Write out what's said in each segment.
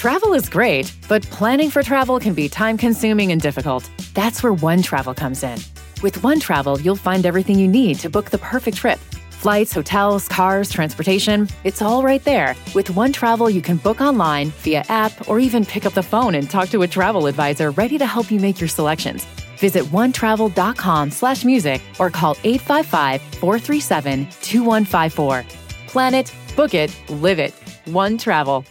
Travel is great, but planning for travel can be time-consuming and difficult. That's where OneTravel comes in. With OneTravel, you'll find everything you need to book the perfect trip. Flights, hotels, cars, transportation, it's all right there. With OneTravel, you can book online, via app, or even pick up the phone and talk to a travel advisor ready to help you make your selections. Visit onetravel.com/music or call 855-437-2154. Plan it, book it, live it. OneTravel.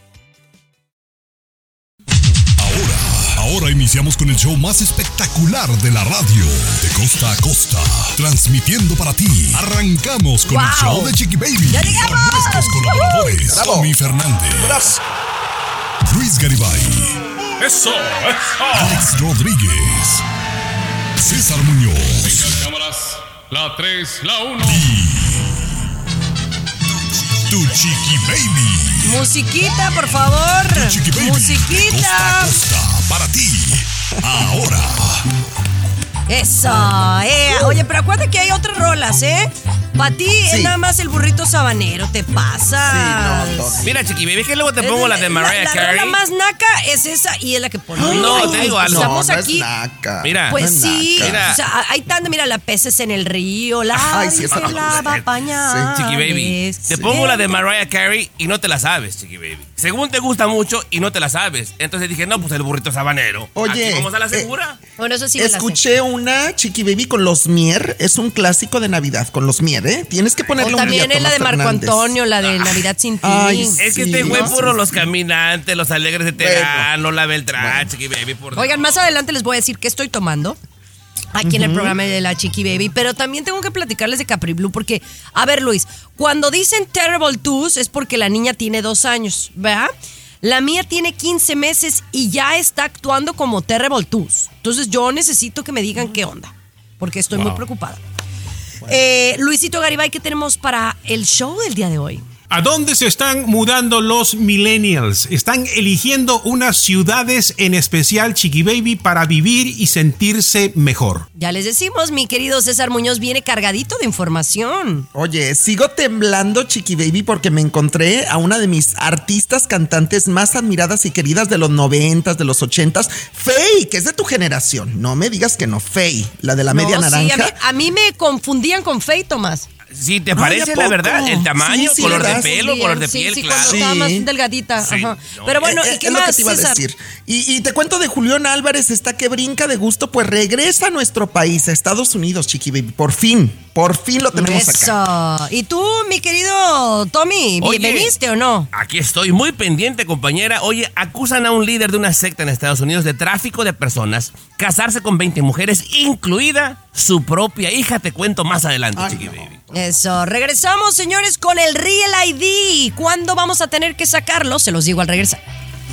Ahora iniciamos con el show más espectacular de la radio, de costa a costa, transmitiendo para ti. Arrancamos con el show de Chiqui Baby. ¡Ya llegamos! Con nuestros colaboradores, ¡Bravo! Tommy Fernández, Luis Garibay, ¡Eso! Alex Rodríguez, César Muñoz. Venga, cámaras. La 3, la 1. Tu Chiqui Baby. Musiquita, por favor. Tu Chiqui Baby. Musiquita. De costa a costa, para ti. Ahora. Eso, Oye, pero acuérdate que hay otras rolas, Para ti es nada más el burrito sabanero, te pasa. Sí, no. Mira, Chiqui Baby, que luego te pongo la de Mariah Carey. La más naca es esa y es la que ponemos. No, te digo algo. Estamos no aquí. es naca. Mira. Pues No es sí, naca. Mira. o sea, hay tanta, mira, la peces en el río, la Ay, sí, esa se no. lava pañales. Chiqui Baby, te pongo la de Mariah Carey y no te la sabes, Chiqui Baby. Según te gusta mucho y no te la sabes. Entonces dije, no, pues el burrito sabanero. Oye, Aquí vamos a la segura. Bueno, eso sí me la sé. Escuché una Chiqui Baby con los Mier. Es un clásico de Navidad con los Mier, Tienes que ponerle O un también día a es la de Tomás Marco Fernández. Antonio, la de Navidad sin ti. Ay, Es que sí, este güey ¿no? puro los caminantes, los alegres de Terano, la Beltrán, Chiqui Baby. Por Oigan, más adelante les voy a decir qué estoy tomando aquí en el programa de la Chiqui Baby, pero también tengo que platicarles de Capri Blue porque, a ver, Luis, cuando dicen Terrible Twos es porque la niña tiene 2 años, ¿verdad? La mía tiene 15 meses y ya está actuando como Terrible Twos. Entonces yo necesito que me digan qué onda, porque estoy muy preocupada. Luisito Garibay, ¿qué tenemos para el show del día de hoy? ¿A dónde se están mudando los millennials? Están eligiendo unas ciudades en especial, Chiqui Baby, para vivir y sentirse mejor. Ya les decimos, mi querido César Muñoz viene cargadito de información. Oye, sigo temblando, Chiqui Baby, porque me encontré a una de mis artistas cantantes más admiradas y queridas de los 90s, de los 80s, Faye, que es de tu generación. No me digas que no, Faye, la de la media No, naranja. Sí, a mí me confundían con Faye, Tomás. Si te parece, ¿a la poco? verdad, el tamaño, Sí, color de ¿verdad? pelo, color de piel, sí, claro. cuando estaba más delgadita. Sí, Ajá. no. Pero bueno, ¿y qué es más, lo que te iba César? a decir. Y te cuento de Julián Álvarez, está que brinca de gusto, pues regresa a nuestro país, a Estados Unidos, Chiqui Baby. Por fin lo tenemos acá. Eso. ¿Y tú, mi querido Tommy, Oye, veniste o no? Aquí estoy muy pendiente, compañera. Oye, acusan a un líder de una secta en Estados Unidos de tráfico de personas, casarse con 20 mujeres, incluida su propia hija. Te cuento más adelante, Ay, Chiqui no. Baby. Eso. Regresamos, señores, con el Real ID. ¿Cuándo vamos a tener que sacarlo? Se los digo al regresar.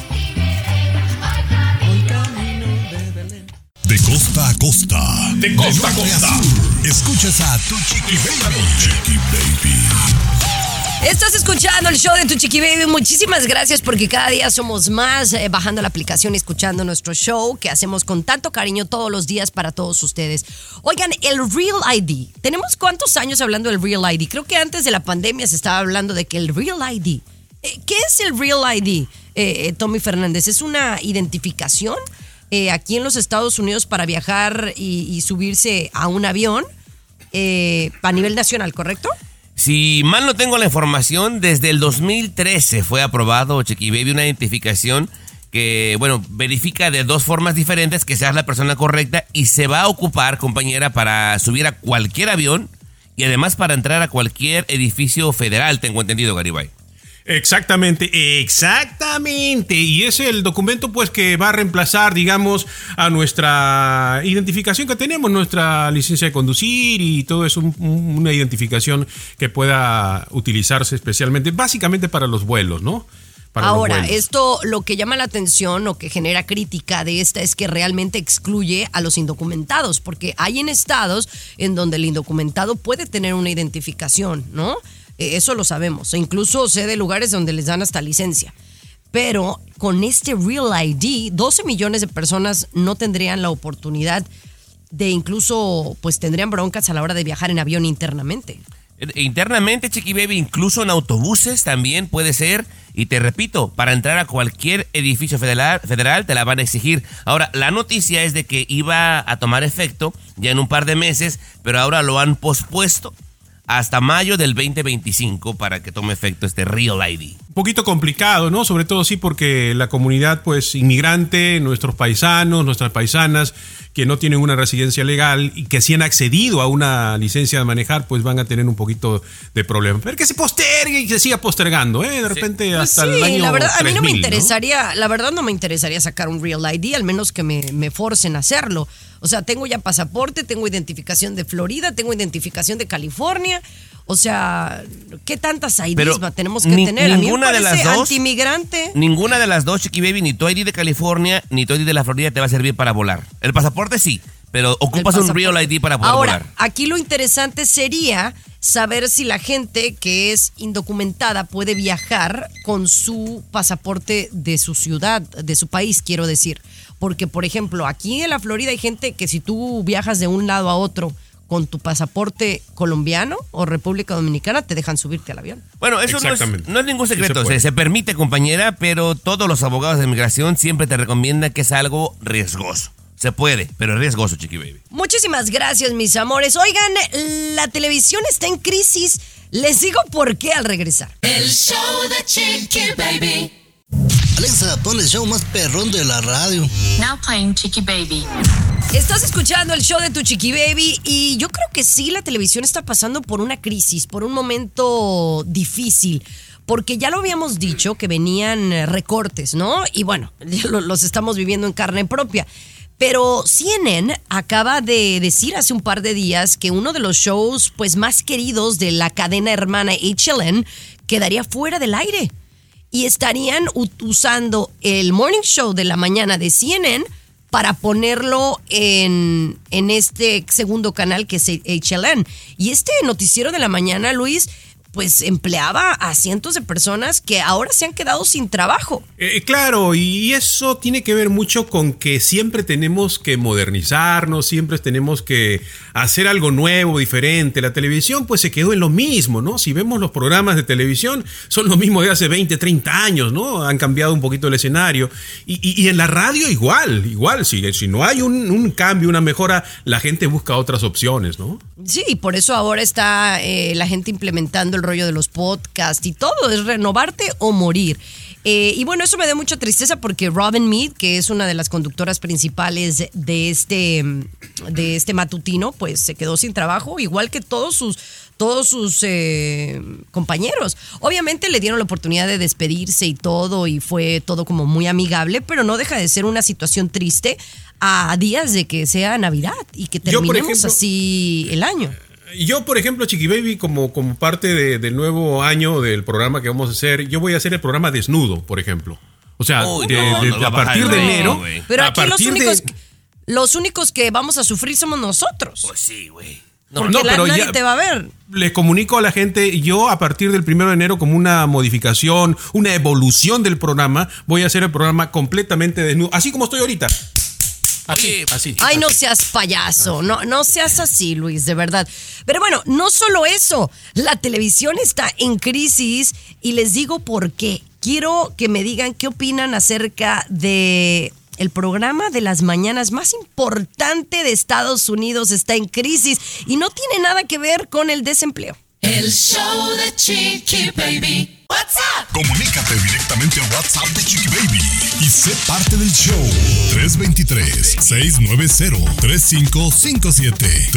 De costa a costa. De costa a norte costa. sur. Escuchas a Tu Chiqui Baby. Chiqui Baby. Estás escuchando el show de Tu Chiqui Baby. Muchísimas gracias porque cada día somos más bajando la aplicación y escuchando nuestro show que hacemos con tanto cariño todos los días para todos ustedes. Oigan, el Real ID. ¿Tenemos cuántos años hablando del Real ID? Creo que antes de la pandemia se estaba hablando de que el Real ID. ¿Qué es el Real ID, Tommy Fernández? ¿Es una identificación aquí en los Estados Unidos para viajar y subirse a un avión a nivel nacional, correcto? Si mal no tengo la información, desde el 2013 fue aprobado, Chiqui Baby, una identificación que, bueno, verifica de 2 formas diferentes que seas la persona correcta y se va a ocupar, compañera, para subir a cualquier avión y además para entrar a cualquier edificio federal, tengo entendido, Garibay. Exactamente. Y es el documento pues que va a reemplazar, digamos, a nuestra identificación que tenemos, nuestra licencia de conducir y todo eso, una identificación que pueda utilizarse especialmente, básicamente para los vuelos, ¿no? Para Ahora, los vuelos. esto lo que llama la atención o que genera crítica de esta es que realmente excluye a los indocumentados, porque hay en estados en donde el indocumentado puede tener una identificación, ¿no? Eso lo sabemos. E incluso sé de lugares donde les dan hasta licencia. Pero con este Real ID, 12 millones de personas no tendrían la oportunidad de incluso, pues tendrían broncas a la hora de viajar en avión internamente. Internamente, Chiqui Baby, incluso en autobuses también puede ser. Y te repito, para entrar a cualquier edificio federal te la van a exigir. Ahora, la noticia es de que iba a tomar efecto ya en un par de meses, pero ahora lo han pospuesto hasta mayo del 2025 para que tome efecto este Real ID. Un poquito complicado, ¿no? Sobre todo sí porque la comunidad pues inmigrante, nuestros paisanos, nuestras paisanas que no tienen una residencia legal y que sí han accedido a una licencia de manejar, pues van a tener un poquito de problema. Pero que se postergue y se siga postergando, ¿eh? De repente pues hasta el año la verdad, 3000, a mí no me interesaría, ¿no? La verdad no me interesaría sacar un Real ID, al menos que me forcen a hacerlo. O sea, tengo ya pasaporte, tengo identificación de Florida, tengo identificación de California. O sea, ¿qué tantas IDs tenemos que tener? A mí me parece antimigrante. Ninguna de las dos, Chiqui Baby, ni tu ID de California, ni tu ID de la Florida te va a servir para volar. El pasaporte sí, pero ocupas un Real ID para poder volar. Ahora, aquí lo interesante sería saber si la gente que es indocumentada puede viajar con su pasaporte de su ciudad, de su país, quiero decir. Porque, por ejemplo, aquí en la Florida hay gente que si tú viajas de un lado a otro con tu pasaporte colombiano o República Dominicana, te dejan subirte al avión. Bueno, eso no es ningún secreto. Se permite, compañera, pero todos los abogados de inmigración siempre te recomiendan que es algo riesgoso. Se puede, pero es riesgoso, Chiqui Baby. Muchísimas gracias, mis amores. Oigan, la televisión está en crisis. Les digo por qué al regresar. El show de Chiqui Baby. Alexa, pon el show más perrón de la radio. Now playing Chiqui Baby. Estás escuchando el show de tu Chiqui Baby y yo creo que sí, la televisión está pasando por una crisis, por un momento difícil. Porque ya lo habíamos dicho que venían recortes, ¿no? Y bueno, los estamos viviendo en carne propia. Pero CNN acaba de decir hace un par de días que uno de los shows pues más queridos de la cadena hermana HLN quedaría fuera del aire. Y estarían usando el morning show de la mañana de CNN para ponerlo en este segundo canal que es HLN. Y este noticiero de la mañana, Luis, pues empleaba a cientos de personas que ahora se han quedado sin trabajo. Claro, y eso tiene que ver mucho con que siempre tenemos que modernizarnos, siempre tenemos que hacer algo nuevo, diferente. La televisión pues se quedó en lo mismo, ¿no? Si vemos los programas de televisión, son los mismos de hace 20, 30 años, ¿no? Han cambiado un poquito el escenario. Y en la radio igual, si no hay un cambio, una mejora, la gente busca otras opciones, ¿no? Sí, y por eso ahora está la gente implementando el rollo de los podcasts y todo, es renovarte o morir. Y bueno, eso me da mucha tristeza porque Robin Meade, que es una de las conductoras principales de este matutino, pues se quedó sin trabajo, igual que todos sus compañeros. Obviamente le dieron la oportunidad de despedirse y todo, y fue todo como muy amigable, pero no deja de ser una situación triste a días de que sea Navidad y que terminemos así el año. Yo, por ejemplo, Chiqui Baby, como parte del nuevo año del programa que vamos a hacer, yo voy a hacer el programa desnudo, por ejemplo. O sea, a partir de enero. Pero aquí los únicos que vamos a sufrir somos nosotros. Pues sí, güey. Pero nadie te va a ver. Le comunico a la gente, yo a partir del 1 de enero, como una modificación, una evolución del programa, voy a hacer el programa completamente desnudo, así como estoy ahorita. Así. Ay, no seas payaso, no seas así, Luis, de verdad. Pero bueno, no solo eso, la televisión está en crisis y les digo por qué. Quiero que me digan qué opinan acerca de el programa de las mañanas más importante de Estados Unidos está en crisis y no tiene nada que ver con el desempleo. El show de Chiqui Baby. WhatsApp. Comunícate directamente a WhatsApp de Chiqui Baby y sé parte del show. 323-690-3557.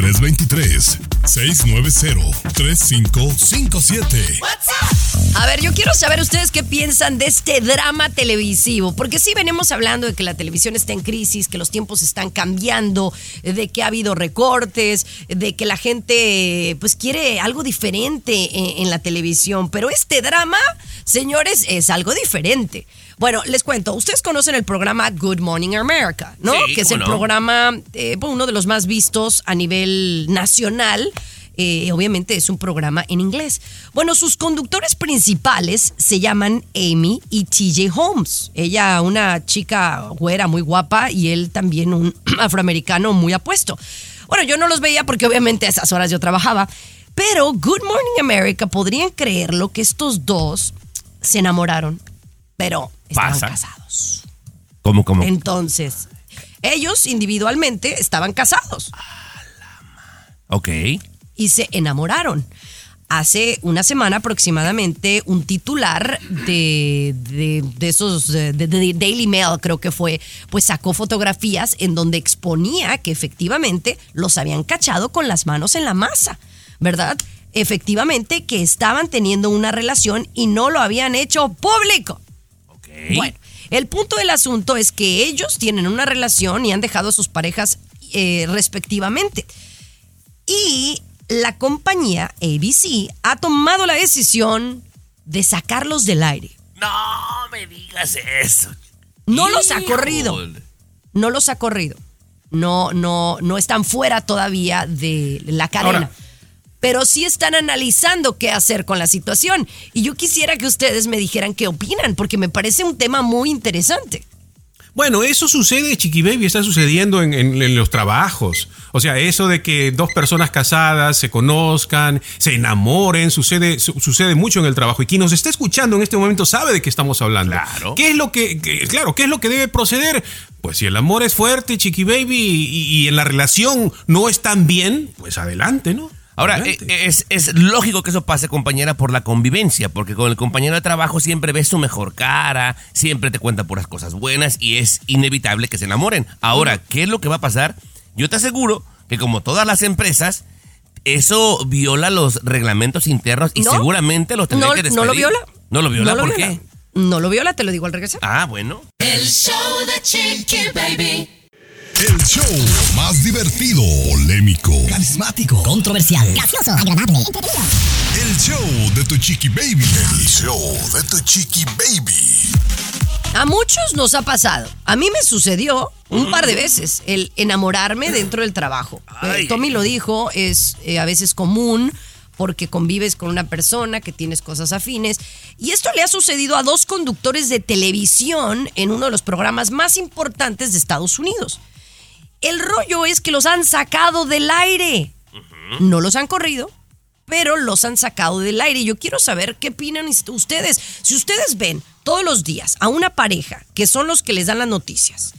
323-690-3557. WhatsApp. A ver, yo quiero saber ustedes qué piensan de este drama televisivo, porque sí venimos hablando de que la televisión está en crisis, que los tiempos están cambiando, de que ha habido recortes, de que la gente pues quiere algo diferente en la televisión, pero este drama, señores, es algo diferente. Bueno, les cuento, ustedes conocen el programa Good Morning America, ¿no? Sí, que es el programa, uno de los más vistos a nivel nacional. Obviamente es un programa en inglés. Bueno, sus conductores principales se llaman Amy y TJ Holmes. Ella, una chica güera muy guapa, y él también un afroamericano muy apuesto. Bueno, yo no los veía porque obviamente a esas horas yo trabajaba. Pero Good Morning America, podrían creerlo que estos dos se enamoraron, pero estaban casados. ¿Cómo? Entonces, ellos individualmente estaban casados. Ok. Y se enamoraron. Hace una semana aproximadamente, un titular de esos, de Daily Mail, creo que fue, pues sacó fotografías en donde exponía que efectivamente los habían cachado con las manos en la masa, ¿verdad? Efectivamente que estaban teniendo una relación y no lo habían hecho público. Okay. Bueno, el punto del asunto es que ellos tienen una relación y han dejado a sus parejas respectivamente. Y la compañía ABC ha tomado la decisión de sacarlos del aire. No me digas eso. No los ha corrido. No los ha corrido. No están fuera todavía de la cadena. Ahora, pero sí están analizando qué hacer con la situación. Y yo quisiera que ustedes me dijeran qué opinan, porque me parece un tema muy interesante. Bueno, eso sucede, Chiqui Baby, está sucediendo en los trabajos. O sea, eso de que dos personas casadas se conozcan, se enamoren, sucede mucho en el trabajo. Y quien nos está escuchando en este momento sabe de qué estamos hablando. Claro. ¿Qué es lo que debe proceder? Pues si el amor es fuerte, Chiqui Baby, y en la relación no están bien, pues adelante, ¿no? Ahora, es lógico que eso pase, compañera, por la convivencia, porque con el compañero de trabajo siempre ves su mejor cara, siempre te cuenta puras cosas buenas y es inevitable que se enamoren. Ahora, ¿qué es lo que va a pasar? Yo te aseguro que como todas las empresas, eso viola los reglamentos internos y seguramente los tendrán que despedir. ¿No lo viola? ¿No lo viola? ¿Por qué? No lo viola, te lo digo al regresar. Ah, bueno. El show de Chiqui Baby. El show más divertido, polémico, Carismático, controversial, gracioso, agradable, entretenido. el show de tu Chiqui Baby. El show de tu Chiqui Baby. A muchos nos ha pasado. A mí me sucedió un par de veces el enamorarme dentro del trabajo. Tommy lo dijo, es a veces común porque convives con una persona que tienes cosas afines. Y esto le ha sucedido a dos conductores de televisión en uno de los programas más importantes de Estados Unidos. El rollo es que los han sacado del aire. No los han corrido, pero los han sacado del aire. Yo quiero saber qué opinan ustedes. Si ustedes ven todos los días a una pareja, que son los que les dan las noticias,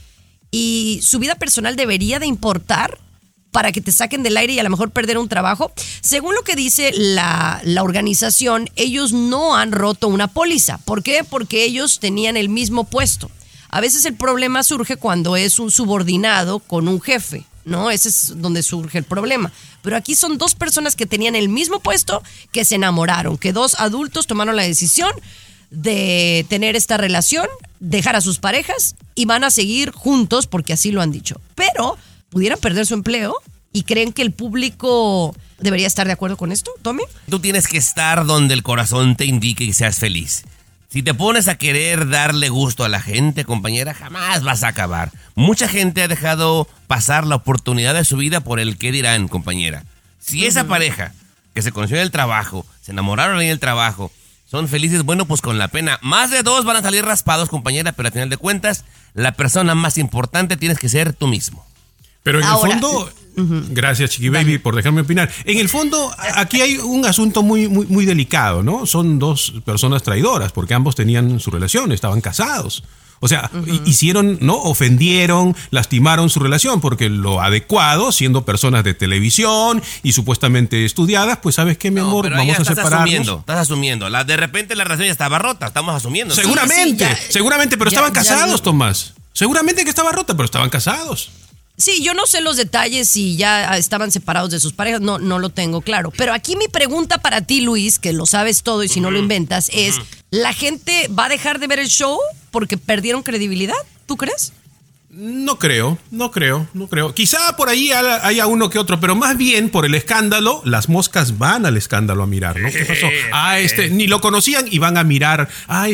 y su vida personal debería de importar para que te saquen del aire y a lo mejor perder un trabajo. Según lo que dice la organización, ellos no han roto una póliza. ¿Por qué? Porque ellos tenían el mismo puesto. A veces el problema surge cuando es un subordinado con un jefe, ¿no? Ese es donde surge el problema. Pero aquí son dos personas que tenían el mismo puesto que se enamoraron, que dos adultos tomaron la decisión de tener esta relación, dejar a sus parejas y van a seguir juntos porque así lo han dicho. Pero pudieran perder su empleo y creen que el público debería estar de acuerdo con esto, Tommy. Tú tienes que estar donde el corazón te indique que seas feliz. Si te pones a querer darle gusto a la gente, compañera, jamás vas a acabar. Mucha gente ha dejado pasar la oportunidad de su vida por el qué dirán, compañera. Si esa pareja que se conoció en el trabajo, se enamoraron en el trabajo, son felices, bueno, pues con la pena. Más de dos van a salir raspados, compañera, pero al final de cuentas, la persona más importante tienes que ser tú mismo. Pero en Ahora, el fondo, gracias Chiqui Baby por dejarme opinar. En el fondo, aquí hay un asunto muy delicado, ¿no? Son dos personas traidoras porque ambos tenían su relación, estaban casados. O sea, hicieron, ¿no? Ofendieron, lastimaron su relación porque lo adecuado, siendo personas de televisión y supuestamente estudiadas, pues ¿sabes qué, mi amor? Vamos a separarnos. Estás asumiendo. De repente la relación ya estaba rota, estamos asumiendo. Seguramente, pero estaban casados, Tomás. Seguramente que estaba rota, pero estaban casados. Sí, yo no sé los detalles si ya estaban separados de sus parejas, no lo tengo claro. Pero aquí mi pregunta para ti, Luis, que lo sabes todo y si no lo inventas, es, ¿la gente va a dejar de ver el show porque perdieron credibilidad? ¿Tú crees? No creo. Quizá por ahí haya uno que otro, pero más bien por el escándalo, las moscas van al escándalo a mirar, ¿no? ¿Qué pasó? Ni lo conocían y van a mirar,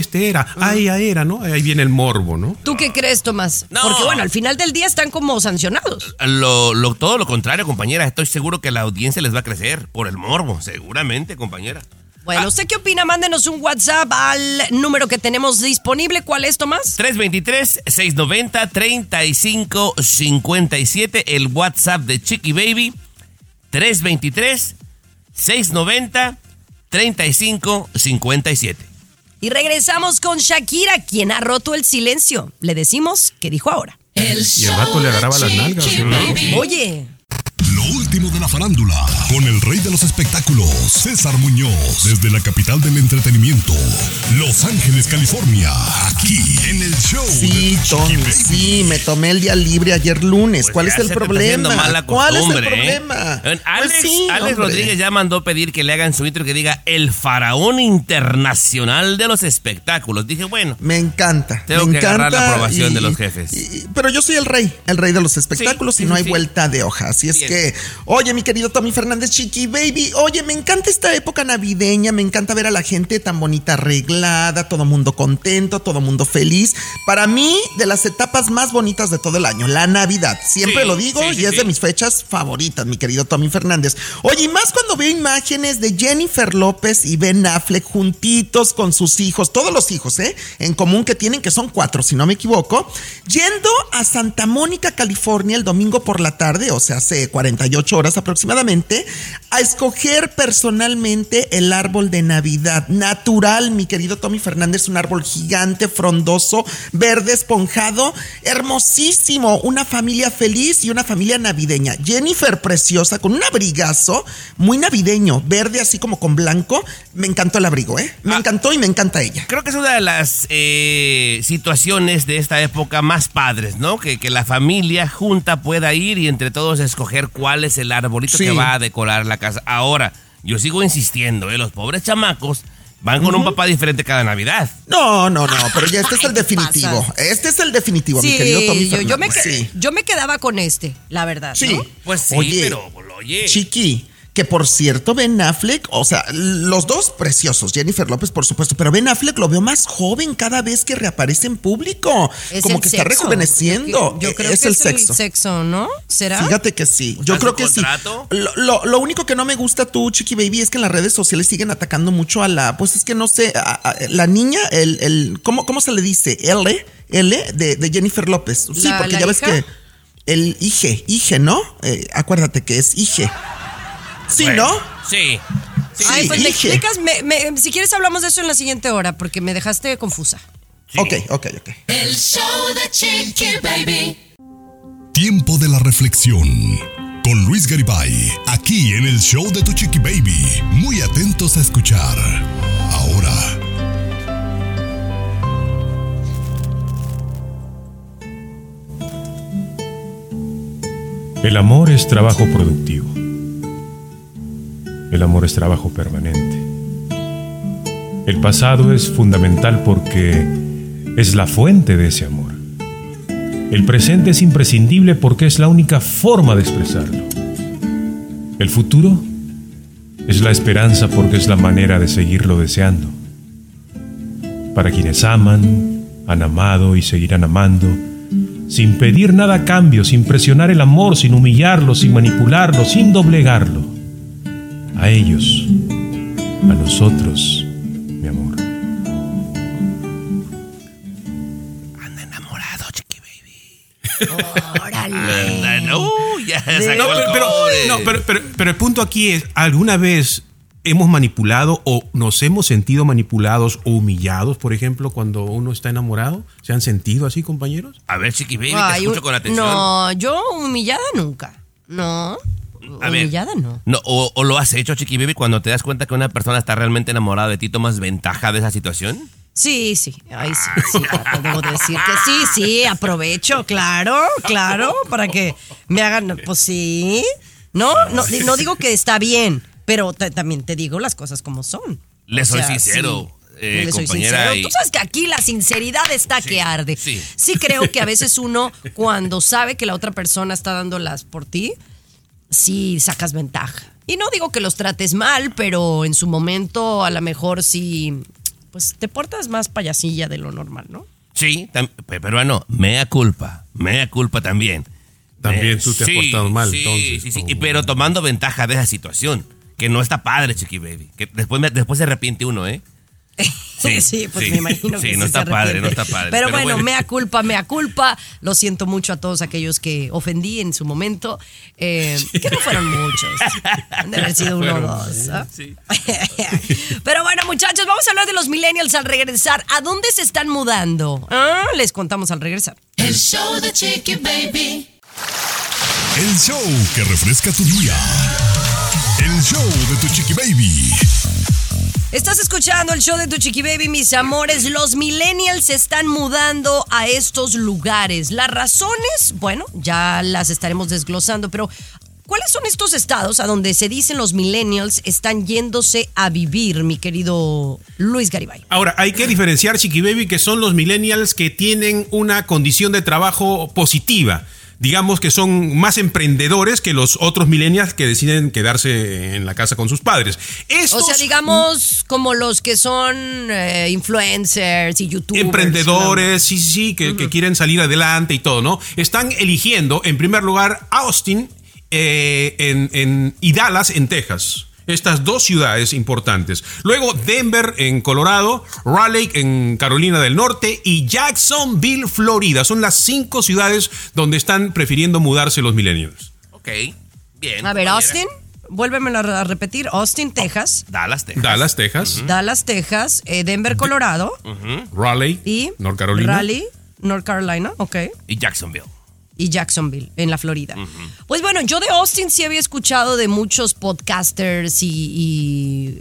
era, ¿no? Ahí viene el morbo, ¿no? ¿Tú qué crees, Tomás? No. Porque bueno, al final del día están como sancionados. Todo lo contrario, compañera. Estoy seguro que la audiencia les va a crecer por el morbo, seguramente, compañera. Bueno, ¿usted qué opina? Mándenos un WhatsApp al número que tenemos disponible. ¿Cuál es, Tomás? 323-690-3557, el WhatsApp de Chiqui Baby. 323 690-3557. Y regresamos con Shakira, quien ha roto el silencio. Le decimos qué dijo ahora. Y el vato le agarraba las nalgas. Oye. Lo último de la farándula, con el rey de los espectáculos, César Muñoz, desde la capital del entretenimiento, Los Ángeles, California, aquí en el show. Sí, Tony, sí, me tomé el día libre ayer lunes. Pues ¿Cuál es el problema? ¿Cuál es el problema? Alex Rodríguez ya mandó pedir que le hagan su intro que diga el faraón internacional de los espectáculos. Dije, bueno, me encanta. Tengo que agarrar la aprobación de los jefes. Pero yo soy el rey de los espectáculos y no hay vuelta de hoja. Así es que, oye, mi querido Tommy Fernández, Chiqui Baby, oye, me encanta esta época navideña, me encanta ver a la gente tan bonita arreglada, todo mundo contento, todo mundo feliz. Para mí, de las etapas más bonitas de todo el año, la Navidad. Siempre lo digo y es de mis fechas favoritas, mi querido Tommy Fernández. Oye, y más cuando veo imágenes de Jennifer López y Ben Affleck juntitos con sus hijos, todos los hijos, en común que tienen, que son 4, si no me equivoco, yendo a Santa Mónica, California, el domingo por la tarde, o sea, hace 48 horas aproximadamente, a escoger personalmente el árbol de Navidad natural, mi querido Tommy Fernández, un árbol gigante, frondoso, verde, esponjado, hermosísimo, una familia feliz y una familia navideña. Jennifer preciosa, con un abrigazo muy navideño, verde así como con blanco. Me encantó el abrigo, me encantó y me encanta ella. Creo que es una de las situaciones de esta época más padres, ¿no? Que la familia junta pueda ir y entre todos escoger cuál es el arbolito que va a decorar la casa. Ahora, yo sigo insistiendo, los pobres chamacos van con un papá diferente cada Navidad. No, pero ya este es el definitivo. Este es el definitivo, mi querido Tommy Fernández. Yo me quedaba con la verdad, sí. ¿no? Pues sí, pero oye. Chiqui, que por cierto, Ben Affleck, o sea, los dos preciosos, Jennifer López, por supuesto, pero Ben Affleck lo veo más joven cada vez que reaparece en público. Como que está rejuveneciendo. Yo creo es que el es sexo. El sexo, ¿no? ¿Será? Fíjate que sí. Yo creo que sí. Lo único que no me gusta tú, Chiqui Baby, es que en las redes sociales siguen atacando mucho a la, pues es que no sé, a la niña, ¿cómo se le dice? L de Jennifer López. Sí, porque ya ves que el Ige, ¿no? Acuérdate que es Ige. Sí, bueno, ¿no? Sí. Ay, pues me explicas, si quieres hablamos de eso en la siguiente hora, porque me dejaste confusa. Sí. Ok. El show de Chiqui Baby. Tiempo de la reflexión. Con Luis Garibay, aquí en el show de tu Chiqui Baby. Muy atentos a escuchar. Ahora. El amor es trabajo productivo. El amor es trabajo permanente. El pasado es fundamental porque es la fuente de ese amor. El presente es imprescindible porque es la única forma de expresarlo. El futuro es la esperanza porque es la manera de seguirlo deseando. Para quienes aman, han amado y seguirán amando, sin pedir nada a cambio, sin presionar el amor, sin humillarlo, sin manipularlo, sin doblegarlo. A ellos, a nosotros, mi amor. Anda enamorado, Chiqui Baby. Órale. Ya sacó pero el punto aquí es, ¿alguna vez hemos manipulado o nos hemos sentido manipulados o humillados, por ejemplo, cuando uno está enamorado? ¿Se han sentido así, compañeros? A ver, Chiqui Baby, te escucho con atención. No, yo humillada nunca. No. Humillada no. ¿O lo has hecho, Chiqui Baby, cuando te das cuenta que una persona está realmente enamorada de ti, tomas ventaja de esa situación? Sí. Ay, sí, debo decir que sí, aprovecho, claro, para que me hagan, pues sí. No digo que está bien, pero también te digo las cosas como son. Le soy sincero. Le soy compañera. sincero. Tú sabes que aquí la sinceridad está que arde. Sí creo que a veces uno, cuando sabe que la otra persona está dándolas por ti, sí sacas ventaja. Y no digo que los trates mal, pero en su momento a lo mejor sí, pues te portas más payasilla de lo normal, ¿no? Sí, peruano, mea culpa también. También tú te has portado mal, entonces. Sí, pero tomando ventaja de esa situación, que no está padre, Chiqui Baby, que después se arrepiente uno, ¿eh? Sí, pues me imagino que no está padre, no está padre. Pero bueno, mea culpa. Lo siento mucho a todos aquellos que ofendí en su momento. Que no fueron muchos. Han de haber sido uno o dos. ¿Eh? Sí. Pero bueno, muchachos, vamos a hablar de los millennials al regresar. ¿A dónde se están mudando? Les contamos al regresar. El show de Chiqui Baby. El show que refresca tu día. El show de tu Chiqui Baby. Estás escuchando el show de tu Chiqui Baby, mis amores. Los millennials se están mudando a estos lugares. Las razones, bueno, ya las estaremos desglosando, pero ¿cuáles son estos estados a donde se dicen los millennials están yéndose a vivir, mi querido Luis Garibay? Ahora, hay que diferenciar, Chiqui Baby, que son los millennials que tienen una condición de trabajo positiva. Digamos que son más emprendedores que los otros millennials que deciden quedarse en la casa con sus padres. O sea, digamos como los que son influencers y youtubers. Emprendedores, sí, que quieren salir adelante y todo, ¿no? Están eligiendo, en primer lugar, Austin y Dallas, en Texas. Estas dos ciudades importantes. Luego Denver en Colorado, Raleigh en Carolina del Norte y Jacksonville, Florida. Son las 5 ciudades donde están prefiriendo mudarse los millennials. Ok, bien. A ver, Austin, vuélvemelo a repetir. Austin, Texas. Dallas, Texas. Dallas, Texas. Denver, Colorado. Raleigh, y North Carolina. Raleigh, North Carolina, ok. Y Jacksonville. Y Jacksonville, en la Florida. Pues bueno, yo de Austin sí había escuchado de muchos podcasters y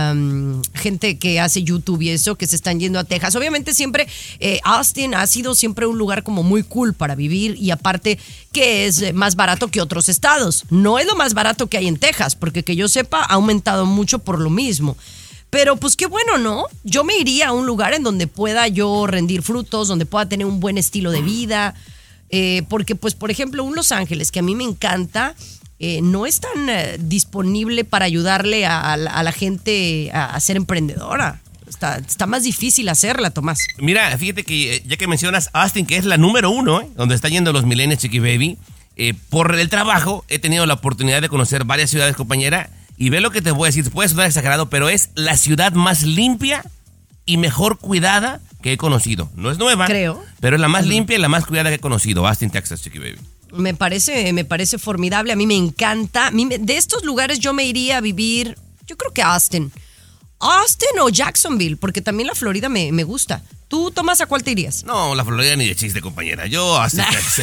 gente que hace YouTube y eso, que se están yendo a Texas. Obviamente siempre Austin ha sido siempre un lugar como muy cool para vivir y aparte que es más barato que otros estados. No es lo más barato que hay en Texas, porque que yo sepa ha aumentado mucho por lo mismo. Pero pues qué bueno, ¿no? Yo me iría a un lugar en donde pueda yo rendir frutos, donde pueda tener un buen estilo de vida. Porque, pues, por ejemplo, un Los Ángeles, que a mí me encanta, no es tan disponible para ayudarle a la gente a ser emprendedora. Está más difícil hacerla, Tomás. Mira, fíjate que ya que mencionas Austin, que es la número 1, donde están yendo los millennials, Chiqui Baby, por el trabajo he tenido la oportunidad de conocer varias ciudades, compañera, y ve lo que te voy a decir, puede sonar exagerado, pero es la ciudad más limpia y mejor cuidada que he conocido. No es nueva, creo, pero es la más limpia y la más cuidada que he conocido. Austin, Texas, Chiqui Baby. Me parece formidable. A mí me encanta. De estos lugares yo me iría a vivir, yo creo que Austin o Jacksonville, porque también la Florida me gusta. ¿Tú, Tomás, a cuál te irías? No, la Florida ni de chiste, compañera. Yo Austin, Texas.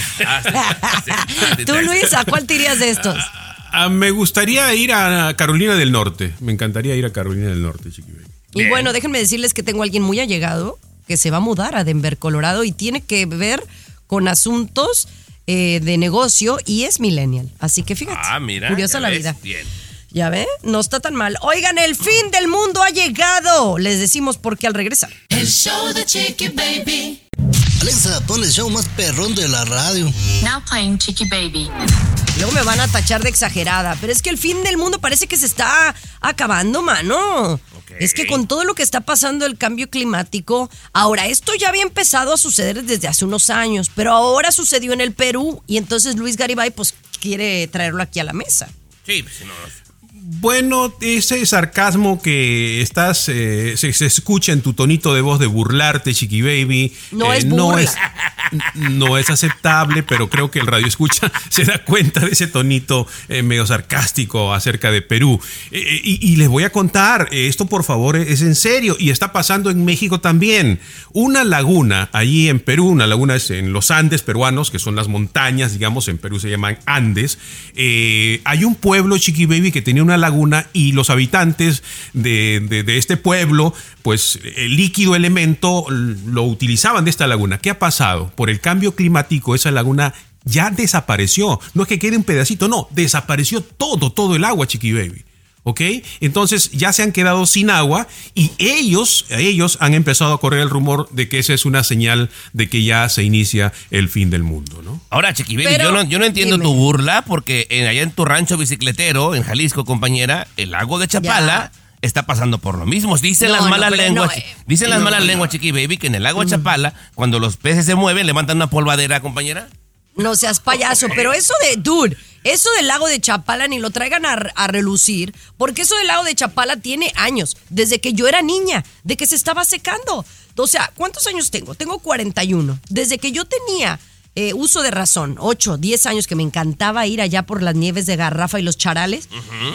¿Tú, Luis, a cuál te irías de estos? Me gustaría ir a Carolina del Norte. Me encantaría ir a Carolina del Norte, Chiqui Baby. Y bueno, déjenme decirles que tengo a alguien muy allegado que se va a mudar a Denver, Colorado, y tiene que ver con asuntos de negocio y es millennial. Así que fíjate, mira, curiosa la ves, vida. Bien. ¿Ya ve? No está tan mal. Oigan, el fin del mundo ha llegado. Les decimos por qué al regresar. El show de Chiqui Baby. Alexa, pon el show más perrón de la radio. Now playing Chiqui Baby. Luego me van a tachar de exagerada, pero es que el fin del mundo parece que se está acabando, mano. Okay. Es que con todo lo que está pasando el cambio climático, ahora esto ya había empezado a suceder desde hace unos años, pero ahora sucedió en el Perú y entonces Luis Garibay pues quiere traerlo aquí a la mesa. Sí, pues si no... Bueno, ese sarcasmo que estás se escucha en tu tonito de voz de burlarte, Chiqui Baby. No es burla. No es aceptable, pero creo que el radio escucha se da cuenta de ese tonito medio sarcástico acerca de Perú. Y les voy a contar, esto por favor es en serio y está pasando en México también. Una laguna allí en Perú, una laguna es en los Andes peruanos, que son las montañas, digamos, en Perú se llaman Andes. Hay un pueblo, Chiqui Baby, que tenía una laguna y los habitantes de este pueblo, pues el líquido elemento lo utilizaban de esta laguna. ¿Qué ha pasado? Por el cambio climático esa laguna ya desapareció. No es que quede un pedacito, no, desapareció todo el agua, Chiqui Baby. ¿Ok? Entonces ya se han quedado sin agua y ellos han empezado a correr el rumor de que esa es una señal de que ya se inicia el fin del mundo, ¿no? Ahora, Chiqui Baby, yo no entiendo tu burla porque allá en tu rancho bicicletero, en Jalisco, compañera, el lago de Chapala está pasando por lo mismo. Dicen las malas lenguas, Chiqui Baby, que en el lago de Chapala, cuando los peces se mueven, levantan una polvadera, compañera. No seas payaso, pero eso de, dude, eso del lago de Chapala ni lo traigan a relucir, porque eso del lago de Chapala tiene años, desde que yo era niña, de que se estaba secando. O sea, ¿cuántos años tengo? Tengo 41. Desde que yo tenía uso de razón, 8, 10 años, que me encantaba ir allá por las nieves de Garrafa y los charales,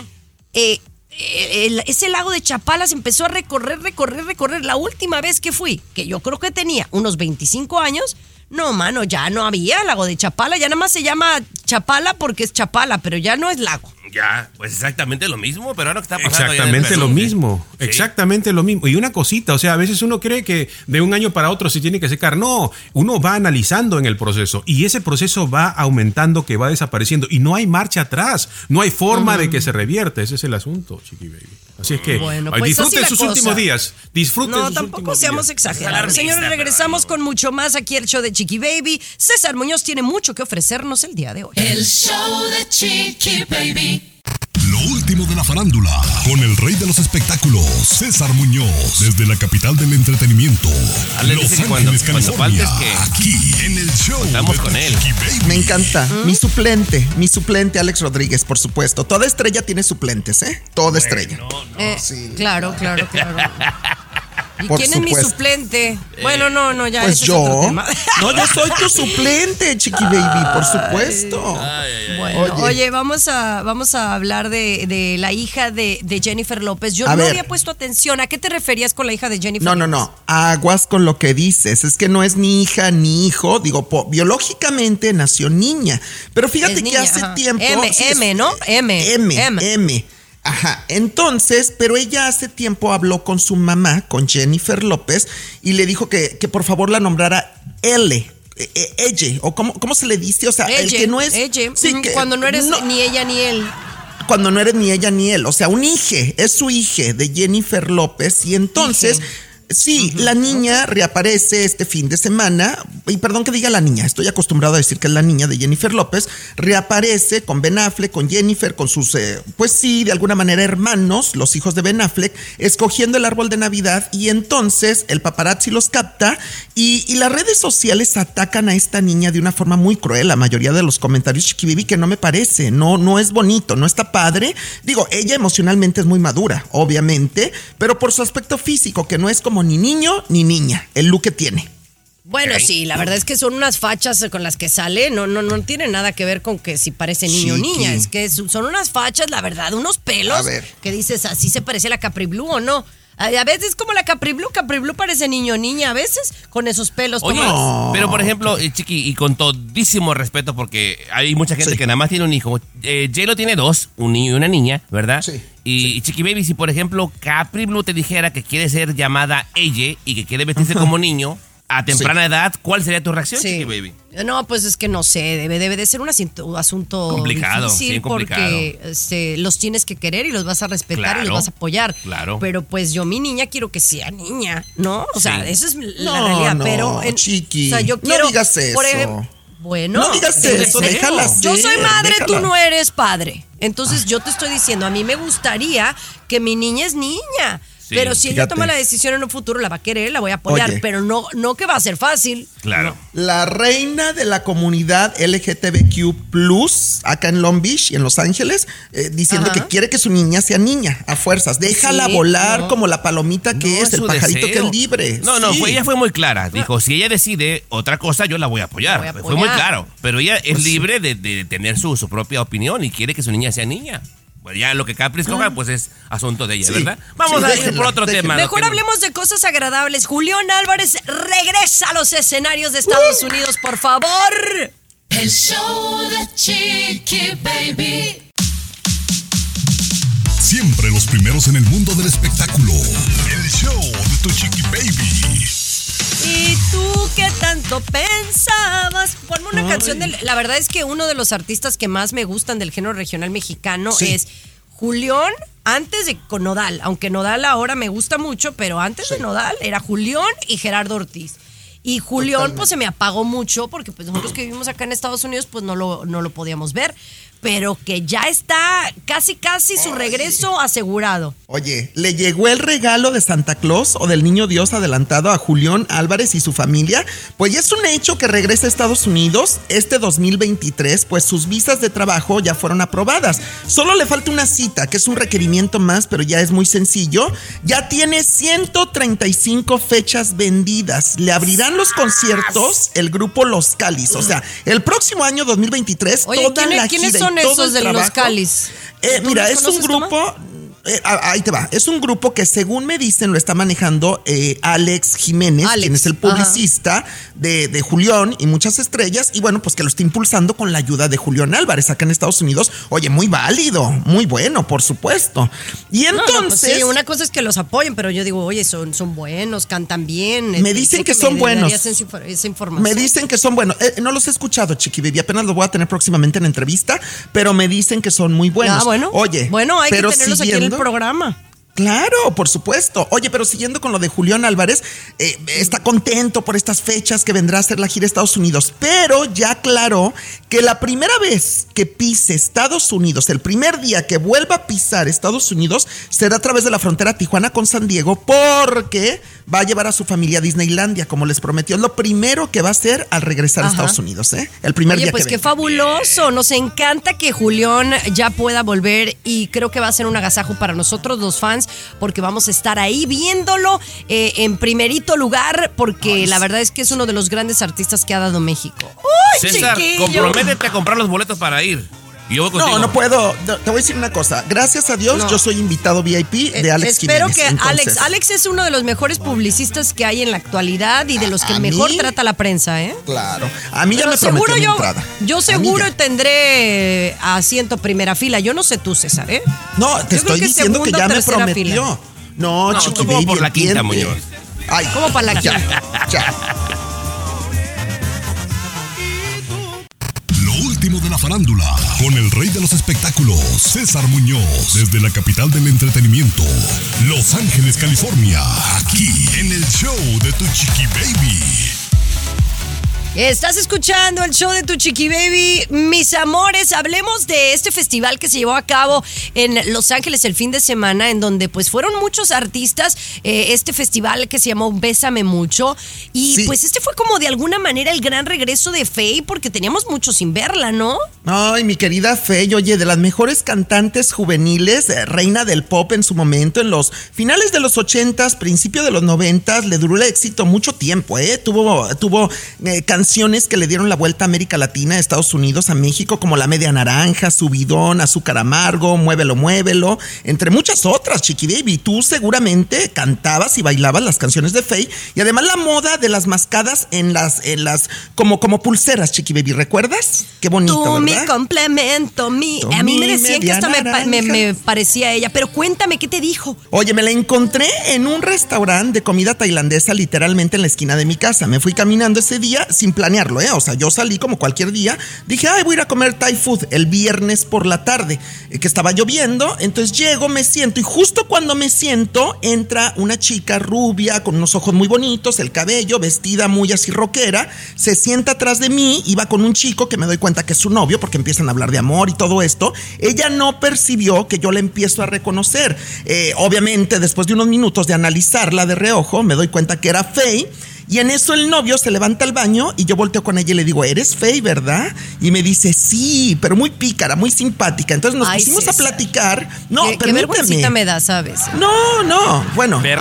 ese lago de Chapala se empezó a recorrer. La última vez que fui, que yo creo que tenía unos 25 años, no, mano, ya no había lago de Chapala, ya nada más se llama Chapala porque es Chapala, pero ya no es lago. Ya, pues exactamente lo mismo, pero ahora que está pasando Exactamente lo mismo, ¿sí? Exactamente lo mismo. Y una cosita, o sea, a veces uno cree que de un año para otro se tiene que secar. No, uno va analizando en el proceso y ese proceso va aumentando, que va desapareciendo y no hay marcha atrás, no hay forma de que se revierta. Ese es el asunto, Chiqui Baby. Así es que bueno, pues disfruten sus últimos días. Disfruten sus tampoco últimos seamos días. exagerados. Señores, regresamos con mucho más aquí el show de Chiqui Baby. César Muñoz tiene mucho que ofrecernos el día de hoy. El show de Chiqui Baby. Lo último de la farándula, con el rey de los espectáculos, César Muñoz, desde la capital del entretenimiento, Los Ángeles, California, aquí en el show. Estamos con él. Me encanta. Mi suplente Alex Rodríguez, por supuesto. Toda estrella tiene suplentes, ¿eh? Toda estrella. Sí. Claro. ¿Y Por quién es mi supuesto. suplente? Bueno, no, ya. Pues ese yo. es otro tema. No, yo soy tu suplente, Chiqui Baby, por supuesto. Bueno, oye, vamos a hablar de la hija de Jennifer López. Yo no había puesto atención. ¿A qué te referías con la hija de Jennifer López? No. Aguas con lo que dices. Es que no es ni hija ni hijo. Digo, biológicamente nació niña. Pero fíjate que hace tiempo. M. Ajá, entonces, pero ella hace tiempo habló con su mamá, con Jennifer López, y le dijo que por favor la nombrara ella, o ¿cómo se le dice? O sea, el que no es... Sí, cuando no eres ni ella ni él. Cuando no eres ni ella ni él, o sea, un hije, es su hija de Jennifer López, y entonces... Sí, la niña reaparece este fin de semana, y perdón que diga la niña, estoy acostumbrado a decir que es la niña de Jennifer López, reaparece con Ben Affleck, con Jennifer, con sus, pues sí, de alguna manera hermanos, los hijos de Ben Affleck, escogiendo el árbol de Navidad, y entonces el paparazzi los capta, y las redes sociales atacan a esta niña de una forma muy cruel. La mayoría de los comentarios, Chiqui Baby, que no me parece, no es bonito, no está padre. Digo, ella emocionalmente es muy madura, obviamente, pero por su aspecto físico, que no es como ni niño ni niña, el look que tiene. Bueno, sí, la verdad es que son unas fachas con las que sale, no tiene nada que ver con que si parece niño o niña, es que son unas fachas, la verdad, unos pelos que dices, así se parece la Capri Blue o no. A veces como la Capri Blue parece niño o niña, a veces con esos pelos. Oye, pero por ejemplo, Chiqui, y con todísimo respeto, porque hay mucha gente que nada más tiene un hijo. J-Lo tiene dos, un niño y una niña, ¿verdad? Sí. Y Chiqui Baby, si por ejemplo Capri Blue te dijera que quiere ser llamada ella y que quiere vestirse como niño a temprana edad, ¿cuál sería tu reacción, Chiqui Baby? No, pues es que no sé, debe de ser un asunto complicado, difícil, bien complicado. Porque los tienes que querer y los vas a respetar y los vas a apoyar. Claro. Pero pues yo mi niña quiero que sea niña, ¿no? O sea, esa es la realidad. Pero Chiqui, o sea, yo quiero, no digas eso. Por ejemplo, bueno, no digas eso, déjala ser, yo soy madre, tú no eres padre. Entonces yo te estoy diciendo, a mí me gustaría que mi niña es niña. Sí, pero si ella toma la decisión en un futuro, la va a querer, la voy a apoyar. Oye, pero no que va a ser fácil. Claro. No. La reina de la comunidad LGTBQ+, acá en Long Beach y en Los Ángeles, diciendo que quiere que su niña sea niña, a fuerzas. Déjala volar como la palomita que es, el pajarito deseo. Que es libre. No, ella fue muy clara. Dijo, si ella decide otra cosa, yo la voy a apoyar. Fue muy claro. Pero ella es libre de tener su propia opinión y quiere que su niña sea niña. Pues ya lo que Capri escoja, pues es asunto de ella, ¿verdad? Vamos a ir por otro tema. Mejor hablemos de cosas agradables. Julián Álvarez regresa a los escenarios de Estados Unidos, por favor. El show de Chiqui Baby. Siempre los primeros en el mundo del espectáculo. El show de tu Chiqui Baby. ¿Y tú qué tanto pensabas? Ponme una canción la verdad es que uno de los artistas que más me gustan del género regional mexicano es Julián, antes de con Nodal. Aunque Nodal ahora me gusta mucho, pero antes de Nodal era Julián y Gerardo Ortiz. Y Julián pues se me apagó mucho porque pues nosotros que vivimos acá en Estados Unidos pues no lo podíamos ver. pero que ya está casi su regreso asegurado. Oye, ¿le llegó el regalo de Santa Claus o del Niño Dios adelantado a Julián Álvarez y su familia? Pues ya es un hecho que regresa a Estados Unidos este 2023, pues sus visas de trabajo ya fueron aprobadas. Solo le falta una cita, que es un requerimiento más, pero ya es muy sencillo. Ya tiene 135 fechas vendidas. Le abrirán los conciertos el grupo Los Calis. O sea, el próximo año 2023, oye, toda la gira. ¿Quiénes son esos de Los Calis? Mira, es un grupo... ahí te va. Es un grupo que, según me dicen, lo está manejando Alex Jiménez, quien es el publicista de Julián y muchas estrellas. Y bueno, pues que lo está impulsando con la ayuda de Julián Álvarez acá en Estados Unidos. Oye, muy válido, muy bueno, por supuesto. Y entonces... pues sí, una cosa es que los apoyen, pero yo digo, oye, son buenos, cantan bien. Me dicen que son buenos. Esa información. Me dicen que son buenos. No los he escuchado, Chiqui Baby. Apenas los voy a tener próximamente en entrevista, pero me dicen que son muy buenos. Bueno. Oye, bueno, hay que tenerlos aquí en el programa. Claro, por supuesto. Oye, pero siguiendo con lo de Julián Álvarez, está contento por estas fechas que vendrá a hacer la gira a Estados Unidos, pero ya aclaró que la primera vez que pise Estados Unidos, el primer día que vuelva a pisar Estados Unidos, será a través de la frontera Tijuana con San Diego, porque va a llevar a su familia a Disneylandia, como les prometió. Es lo primero que va a hacer al regresar a Estados Unidos, El primer día pues que qué venga. Fabuloso. Nos encanta que Julián ya pueda volver y creo que va a ser un agasajo para nosotros, los fans, porque vamos a estar ahí viéndolo en primerito lugar, porque la verdad es que es uno de los grandes artistas que ha dado México. ¡Uy, César, chiquillo! comprométete a comprar los boletos para ir. Y yo voy contigo. No puedo. Te voy a decir una cosa. Gracias a Dios, yo soy invitado VIP de Alex Espero Jiménez. que Alex es uno de los mejores publicistas que hay en la actualidad y de los que mejor trata la prensa, ¿eh? Claro. A mí Pero ya me prometió mi entrada. Yo seguro tendré asiento primera fila. Yo no sé tú, César, ¿eh? No, te estoy diciendo que ya me prometió. Fila. No, Chiqui Baby, por la quinta, Muñoz. Ay, ¿cómo para la quinta? Ya. Lo último de la farándula, con el rey de los espectáculos, César Muñoz, desde la capital del entretenimiento, Los Ángeles, California, aquí en el show de Tu Chiqui Baby. Estás escuchando el show de Tu Chiqui Baby. Mis amores, hablemos de este festival que se llevó a cabo en Los Ángeles el fin de semana, en donde pues fueron muchos artistas, este festival que se llamó Bésame Mucho, y pues este fue como de alguna manera el gran regreso de Faye, porque teníamos mucho sin verla, ¿no? Ay, mi querida Faye, oye, de las mejores cantantes juveniles, reina del pop en su momento, en los finales de los 80s, principio de los 90s, le duró el éxito mucho tiempo, tuvo canciones que le dieron la vuelta a América Latina, a Estados Unidos, a México, como La Media Naranja, Subidón, Azúcar Amargo, Muévelo, Muévelo, entre muchas otras, Chiqui Baby. Tú seguramente cantabas y bailabas las canciones de Faye, y además la moda de las mascadas en las como pulseras, Chiqui Baby, ¿recuerdas? Qué bonito, Tú, ¿verdad? mi complemento, a mí me decían que hasta me parecía ella, pero cuéntame, ¿qué te dijo? Oye, me la encontré en un restaurante de comida tailandesa, literalmente en la esquina de mi casa. Me fui caminando ese día sin planearlo, O sea, yo salí como cualquier día. Dije, voy a ir a comer Thai food el viernes por la tarde, que estaba lloviendo. Entonces llego, me siento, y justo cuando me siento, entra una chica rubia con unos ojos muy bonitos, el cabello, vestida muy así rockera, se sienta atrás de mí, iba con un chico que me doy cuenta que es su novio, porque empiezan a hablar de amor y todo esto. Ella no percibió que yo la empiezo a reconocer. Obviamente, después de unos minutos de analizarla de reojo, me doy cuenta que era Faye. Y en eso el novio se levanta al baño y yo volteo con ella y le digo, ¿eres Faye, verdad? Y me dice, sí, pero muy pícara, muy simpática. Entonces nos pusimos a platicar. No, qué vergüencita me da, ¿sabes? No, bueno, a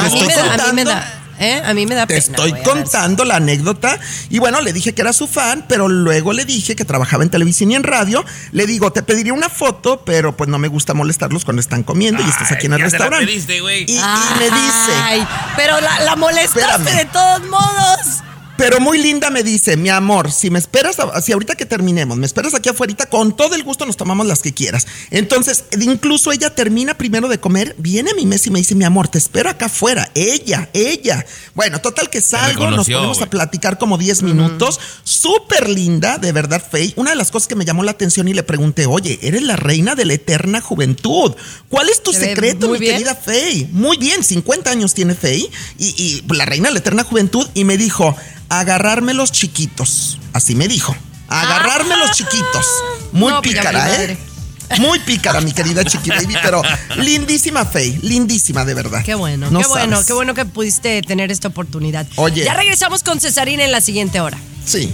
mí me da te pena. estoy contando la anécdota. Y bueno, le dije que era su fan, pero luego le dije que trabajaba en televisión y en radio. Le digo, te pediría una foto, pero pues no me gusta molestarlos cuando están comiendo y estás aquí en el restaurante. Y me dice, pero la molestaste de todos modos. Pero muy linda me dice, mi amor, si me esperas, si ahorita que terminemos, me esperas aquí afuera, con todo el gusto nos tomamos las que quieras. Entonces, incluso ella termina primero de comer, viene a mi mesa y me dice, mi amor, te espero acá afuera. Ella. Bueno, total que salgo, nos ponemos a platicar como 10 minutos. Súper linda, de verdad, Faye. Una de las cosas que me llamó la atención y le pregunté, oye, eres la reina de la eterna juventud. ¿Cuál es tu secreto, mi querida Faye? Muy bien, 50 años tiene Faye y la reina de la eterna juventud. Y me dijo, agarrarme los chiquitos. Así me dijo. Agarrarme los chiquitos. Muy pícara, Muy pícara, mi querida Chiqui Baby, pero lindísima, Faye, lindísima de verdad. Qué bueno, No qué bueno, sabes. qué bueno que pudiste tener esta oportunidad. Oye. Ya regresamos con Cesarina en la siguiente hora. Sí.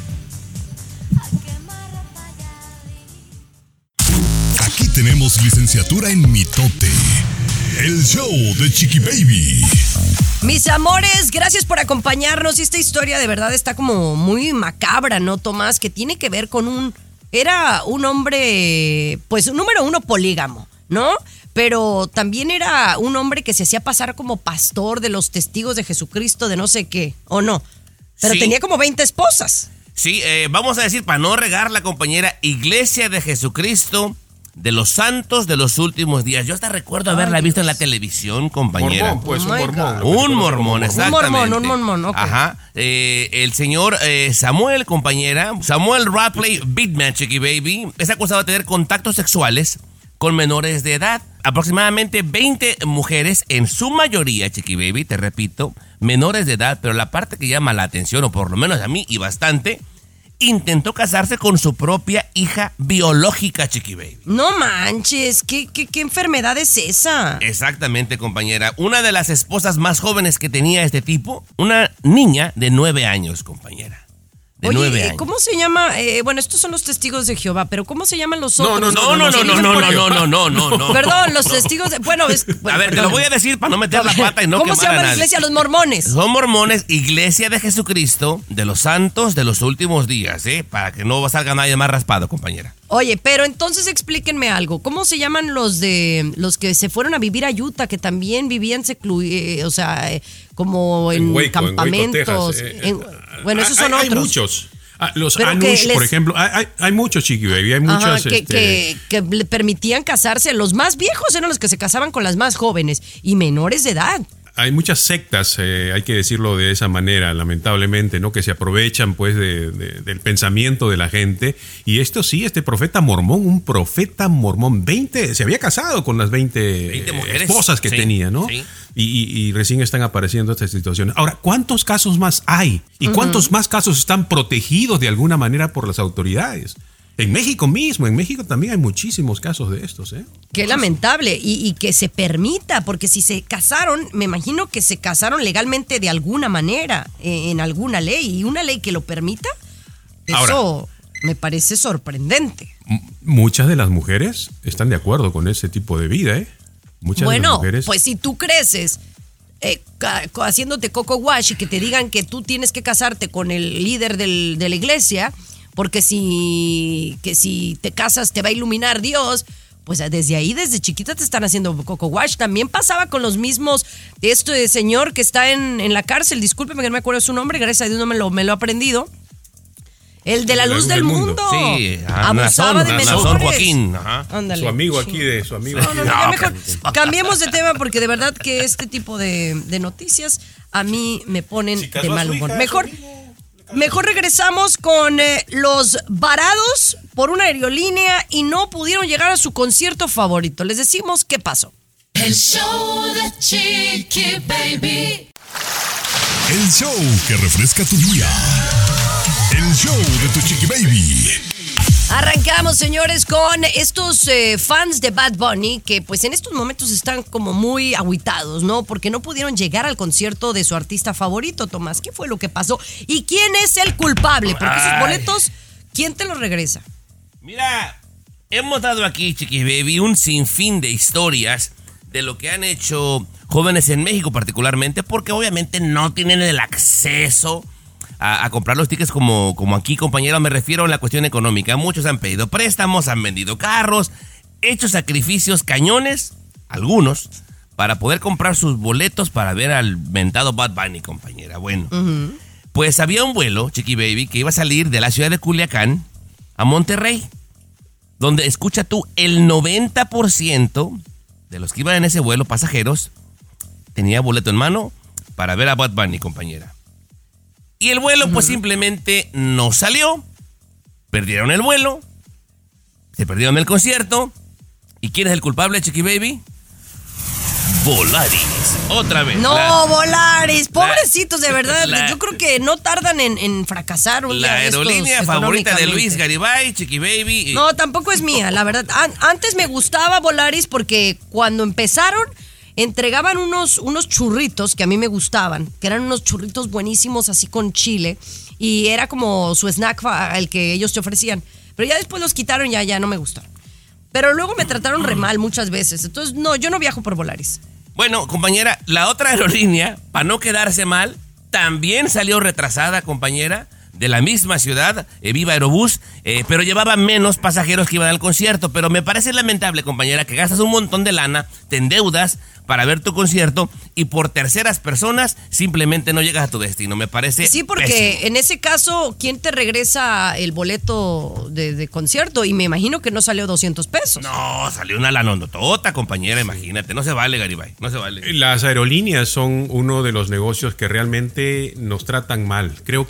Aquí tenemos licenciatura en mitote. El show de Chiqui Baby. Mis amores, gracias por acompañarnos. Esta historia de verdad está como muy macabra, ¿no, Tomás? Que tiene que ver con era un hombre, pues, número uno, polígamo, ¿no? Pero también era un hombre que se hacía pasar como pastor de los testigos de Jesucristo de no sé qué, ¿o no? Pero Sí. tenía como 20 esposas. Sí, vamos a decir, para no regar la compañera, Iglesia de Jesucristo de los Santos de los Últimos Días. Yo hasta recuerdo haberla visto en la televisión, compañera. Mormón, pues, Oh un my mormón. God. Un mormón, exactamente. Un mormón, ok. Ajá. El señor Samuel, compañera, Samuel Rapley Beatman, Chiqui Baby, es acusado de tener contactos sexuales con menores de edad. Aproximadamente 20 mujeres, en su mayoría, Chiqui Baby, te repito, menores de edad, pero la parte que llama la atención, o por lo menos a mí y bastante, intentó casarse con su propia hija biológica, Chiqui Baby. No manches, ¿qué enfermedad es esa? Exactamente, compañera. Una de las esposas más jóvenes que tenía este tipo, una niña de 9 años, compañera. De 9 Oye, años. ¿cómo se llama? Bueno, estos son los testigos de Jehová, pero ¿cómo se llaman los No, otros? No. Perdón, los testigos de... Bueno, A ver, te lo voy a decir para no meter la pata y no ¿Cómo quemar se llama a la nadie. iglesia? Los mormones. Son mormones, Iglesia de Jesucristo de los Santos de los Últimos Días, para que no salga nadie más raspado, compañera. Oye, pero entonces explíquenme algo. ¿Cómo se llaman los que se fueron a vivir a Utah, que también vivían como en Waco, campamentos? en Waco, Texas. Bueno, esos son Hay otros. muchos. Los Pero Anush, que les- por ejemplo. Hay muchos, Chiqui Baby. Hay Ajá, muchos. que le permitían casarse. Los más viejos eran los que se casaban con las más jóvenes y menores de edad. Hay muchas sectas, hay que decirlo de esa manera, lamentablemente, ¿no? Que se aprovechan, pues, del pensamiento de la gente. Y esto sí, este profeta mormón, un profeta mormón, 20, se había casado con las 20 mujeres. esposas que Sí, tenía, ¿no? sí. Y recién están apareciendo estas situaciones. Ahora, ¿cuántos casos más hay? ¿Y cuántos más casos están protegidos de alguna manera por las autoridades? En México mismo, en México también hay muchísimos casos de estos, ¿eh? Qué lamentable. Y que se permita, porque si se casaron, me imagino que se casaron legalmente de alguna manera, en alguna ley. Y una ley que lo permita, Ahora, eso me parece sorprendente. Muchas de las mujeres están de acuerdo con ese tipo de vida, ¿eh? Muchas de las Bueno, mujeres. pues si tú creces haciéndote coco wash y que te digan que tú tienes que casarte con el líder de la iglesia, porque si te casas te va a iluminar Dios, pues desde ahí, desde chiquita te están haciendo coco wash. También pasaba con los mismos, de señor que está en la cárcel, discúlpeme que no me acuerdo su nombre, gracias a Dios no me lo he aprendido. El de la luz del mundo. Sí, Abusaba de Nazón menores. Joaquín. Ajá. Ándale. Su amigo aquí de su amigo. No, aquí no, de- no, ya mejor cambiemos de tema porque de verdad que este tipo de noticias a mí me ponen de mal humor. Mejor regresamos con los varados por una aerolínea y no pudieron llegar a su concierto favorito. Les decimos qué pasó. El show de Chiqui Baby. El show que refresca tu día. El show de tu Chiqui Baby. Arrancamos, señores, con estos fans de Bad Bunny que pues en estos momentos están como muy agüitados, ¿no? Porque no pudieron llegar al concierto de su artista favorito, Tomás. ¿Qué fue lo que pasó? ¿Y quién es el culpable? Porque esos boletos, ¿quién te los regresa? Mira, hemos dado aquí, Chiqui Baby, un sinfín de historias de lo que han hecho jóvenes en México particularmente, porque obviamente no tienen el acceso a comprar los tickets como aquí, compañero. Me refiero a la cuestión económica. Muchos han pedido préstamos, han vendido carros, hecho sacrificios cañones, algunos, para poder comprar sus boletos para ver al mentado Bad Bunny, compañera. Bueno, pues había un vuelo, Chiqui Baby, que iba a salir de la ciudad de Culiacán a Monterrey, donde, escucha tú, el 90% de los que iban en ese vuelo, pasajeros, tenía boleto en mano para ver a Bad Bunny, compañera. Y el vuelo pues simplemente no salió, perdieron el vuelo, se perdieron el concierto. ¿Y quién es el culpable, Chiqui Baby? Volaris. Otra vez. No, Volaris. Pobrecitos, de verdad. Yo creo que no tardan en fracasar un día La de estos aerolínea favorita de económicamente. Luis Garibay, Chiqui Baby. No, tampoco es mía, la verdad. Antes me gustaba Volaris porque cuando empezaron entregaban unos churritos que a mí me gustaban, que eran unos churritos buenísimos así con chile y era como su snack el que ellos te ofrecían. Pero ya después los quitaron, ya no me gustaron. Pero luego me trataron re mal muchas veces. Entonces, no, yo no viajo por Volaris. Bueno, compañera, la otra aerolínea, para no quedarse mal, también salió retrasada, compañera, de la misma ciudad, Viva Aerobús, pero llevaba menos pasajeros que iban al concierto. Pero me parece lamentable, compañera, que gastas un montón de lana, te endeudas para ver tu concierto y por terceras personas simplemente no llegas a tu destino. Me parece Sí, porque pésimo. en ese caso, ¿quién te regresa el boleto de concierto? Y me imagino que no salió 200 pesos. No, salió una lanondotota, compañera, imagínate. No se vale, Garibay, no se vale. Las aerolíneas son uno de los negocios que realmente nos tratan mal. Creo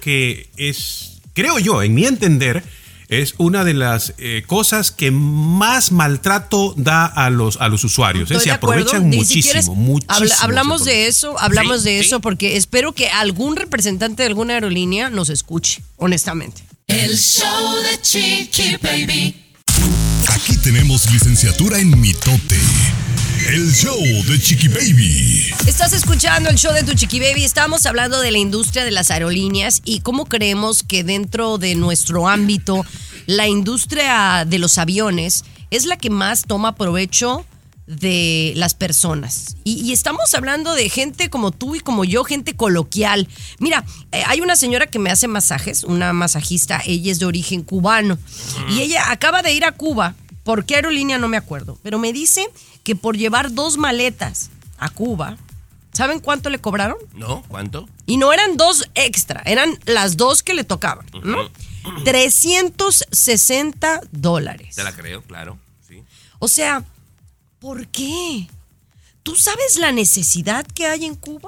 yo, en mi entender, es una de las cosas que más maltrato da a los usuarios. Estoy Se de acuerdo. aprovechan Y si quieres, muchísimo. hablamos de eso, Sí. de eso, porque espero que algún representante de alguna aerolínea nos escuche, honestamente. El show de Chiqui Baby. Aquí tenemos licenciatura en mitote. El show de Chiqui Baby. Estás escuchando el show de tu Chiqui Baby. Estamos hablando de la industria de las aerolíneas y cómo creemos que dentro de nuestro ámbito, la industria de los aviones es la que más toma provecho de las personas. Y estamos hablando de gente como tú y como yo, gente coloquial. Mira, hay una señora que me hace masajes, una masajista, ella es de origen cubano y ella acaba de ir a Cuba. ¿Por qué aerolínea? No me acuerdo, pero me dice que por llevar 2 maletas a Cuba, ¿saben cuánto le cobraron? ¿No? ¿Cuánto? Y no eran 2 extra, eran las 2 que le tocaban, ¿no? $360. Te la creo, claro. Sí. O sea, ¿por qué? ¿Tú sabes la necesidad que hay en Cuba?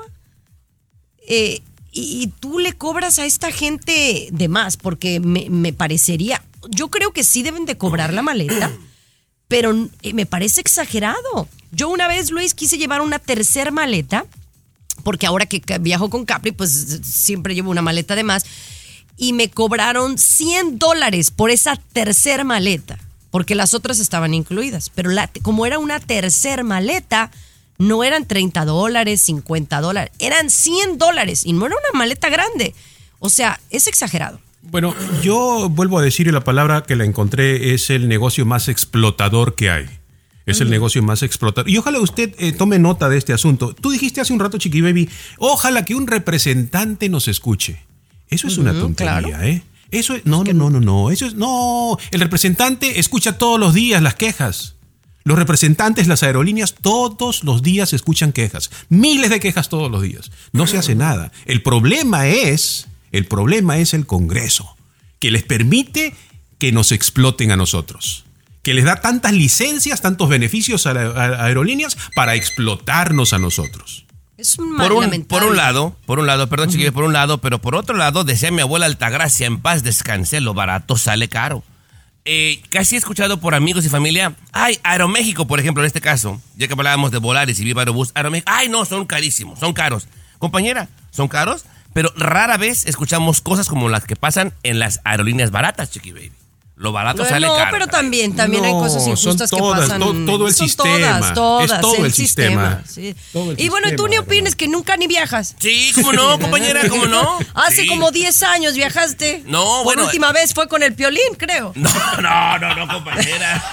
Y tú le cobras a esta gente de más, porque me parecería, yo creo que sí deben de cobrar la maleta, pero me parece exagerado. Yo una vez, Luis, quise llevar una tercer maleta, porque ahora que viajo con Capri, pues siempre llevo una maleta de más, y me cobraron $100 por esa tercer maleta, porque las otras estaban incluidas, pero como era una tercer maleta, no eran $30, $50, eran $100 y no era una maleta grande. O sea, es exagerado. Bueno, yo vuelvo a decir, y la palabra que la encontré es el negocio más explotador que hay. Es el negocio más explotador. Y ojalá usted tome nota de este asunto. Tú dijiste hace un rato, Chiqui Baby, ojalá que un representante nos escuche. Eso es una tontería, claro. Eso es, no. Eso es, no. El representante escucha todos los días las quejas. Los representantes, las aerolíneas, todos los días escuchan quejas. Miles de quejas todos los días. No se hace nada. El problema es el Congreso, que les permite que nos exploten a nosotros. Que les da tantas licencias, tantos beneficios a las aerolíneas para explotarnos a nosotros. Es Por un lado, perdón, chiquillos, por un lado, pero por otro lado, decía mi abuela Altagracia, en paz descanse, lo barato sale caro. Casi he escuchado por amigos y familia, Aeroméxico, por ejemplo, en este caso, ya que hablábamos de Volaris y Viva Aerobús, Aeroméxico, no, son carísimos, son caros. Compañera, son caros, pero rara vez escuchamos cosas como las que pasan en las aerolíneas baratas, Chiqui Baby. Lo barato sale caro. No, pero también hay cosas injustas son todas, que pasan. Todo el son sistema. Todas, es todo el sistema. Sí. Todo el y bueno, sistema, ¿tú ni opinas que nunca ni viajas? Sí, ¿cómo no, compañera? ¿Cómo no? Hace Sí. como 10 años viajaste. No, bueno. Por última vez fue con el Piolín, creo. No, compañera.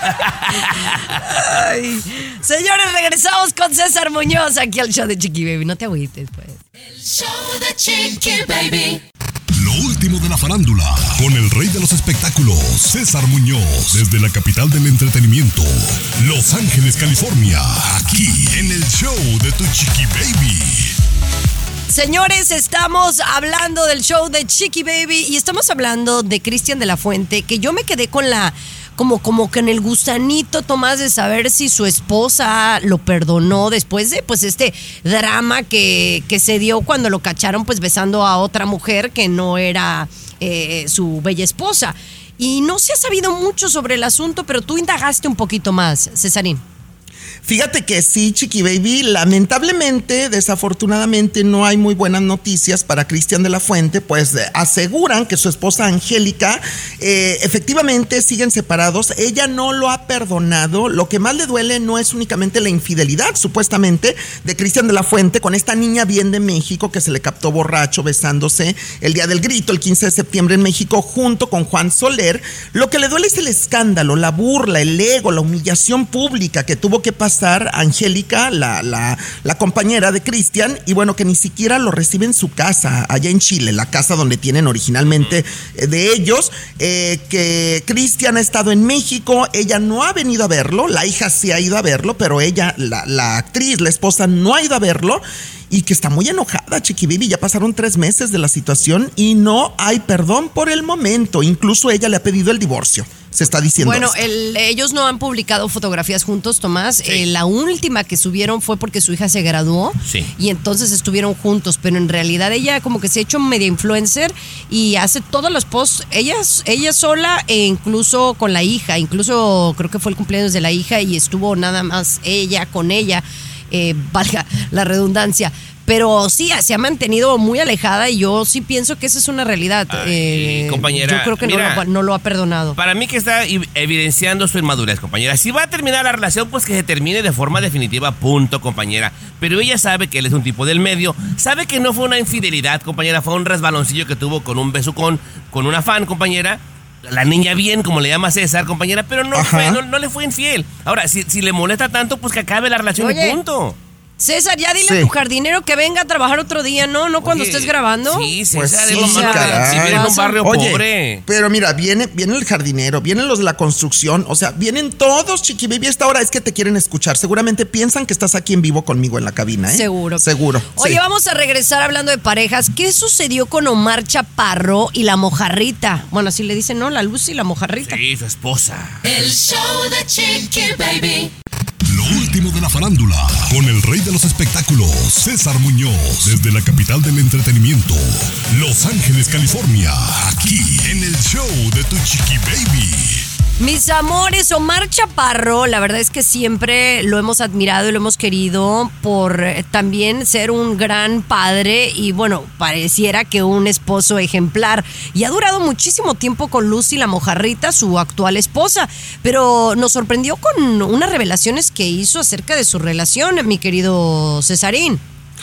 Ay. Señores, regresamos con César Muñoz aquí al show de Chiqui Baby. No te agüites, pues. El show de Chiqui Baby. Lo último de la farándula, con el rey de los espectáculos, César Muñoz, desde la capital del entretenimiento, Los Ángeles, California, aquí en el show de tu Chiqui Baby. Señores, estamos hablando del show de Chiqui Baby y estamos hablando de Cristian de la Fuente, que yo me quedé con como que en el gusanito, Tomás, de saber si su esposa lo perdonó después de pues este drama que se dio cuando lo cacharon pues besando a otra mujer que no era su bella esposa. Y no se ha sabido mucho sobre el asunto, pero tú indagaste un poquito más, Cesarín. Fíjate que sí, Chiqui Baby, lamentablemente, desafortunadamente no hay muy buenas noticias para Cristian de la Fuente, pues aseguran que su esposa Angélica efectivamente siguen separados, ella no lo ha perdonado, lo que más le duele no es únicamente la infidelidad, supuestamente, de Cristian de la Fuente con esta niña bien de México que se le captó borracho besándose el día del grito, el 15 de septiembre en México, junto con Juan Soler. Lo que le duele es el escándalo, la burla, el ego, la humillación pública que tuvo que pasar Angélica, la compañera de Cristian, y bueno, que ni siquiera lo recibe en su casa, allá en Chile, la casa donde tienen originalmente de ellos, que Cristian ha estado en México, ella no ha venido a verlo, la hija sí ha ido a verlo, pero ella, la actriz, la esposa, no ha ido a verlo, y que está muy enojada, Chiqui Baby. Ya pasaron 3 meses de la situación y no hay perdón por el momento. Incluso ella le ha pedido el divorcio. Se está diciendo. Bueno, ellos no han publicado fotografías juntos, Tomás. Sí. La última que subieron fue porque su hija se graduó. Sí. Y entonces estuvieron juntos. Pero en realidad ella como que se ha hecho media influencer y hace todos los posts. Ella sola e incluso con la hija. Incluso creo que fue el cumpleaños de la hija y estuvo nada más ella con ella. Valga la redundancia, pero sí, se ha mantenido muy alejada y yo sí pienso que esa es una realidad. Compañera, yo creo que mira, no lo ha perdonado. Para mí que está evidenciando su inmadurez, compañera. Si va a terminar la relación, pues que se termine de forma definitiva, punto, compañera. Pero ella sabe que él es un tipo del medio, sabe que no fue una infidelidad, compañera, fue un resbaloncillo que tuvo con un besucón, con una fan, compañera. La niña bien, como le llama César, compañera, pero no le fue infiel. Ahora, si le molesta tanto, pues que acabe la relación y punto. César, ya dile a tu jardinero que venga a trabajar otro día, ¿no? No cuando estés grabando. Sí, Pues César, sí, es lo malo caray. si viene en un barrio pobre. Pero mira, viene el jardinero, vienen los de la construcción, o sea, vienen todos, Chiqui Baby. Esta hora es que te quieren escuchar. Seguramente piensan que estás aquí en vivo conmigo en la cabina, ¿eh? Seguro. Oye, sí. Vamos a regresar hablando de parejas. ¿Qué sucedió con Omar Chaparro y la mojarrita? Bueno, así le dicen, ¿no? La Lucy y la mojarrita. Sí, su esposa. El show de Chiqui Baby. Lo último de la farándula, con el rey de los espectáculos, César Muñoz, desde la capital del entretenimiento, Los Ángeles, California, aquí en el show de Tu Chiqui Baby. Mis amores, Omar Chaparro, la verdad es que siempre lo hemos admirado y lo hemos querido por también ser un gran padre y bueno, pareciera que un esposo ejemplar. Y ha durado muchísimo tiempo con Lucy la mojarrita, su actual esposa, pero nos sorprendió con unas revelaciones que hizo acerca de su relación, mi querido Cesarín.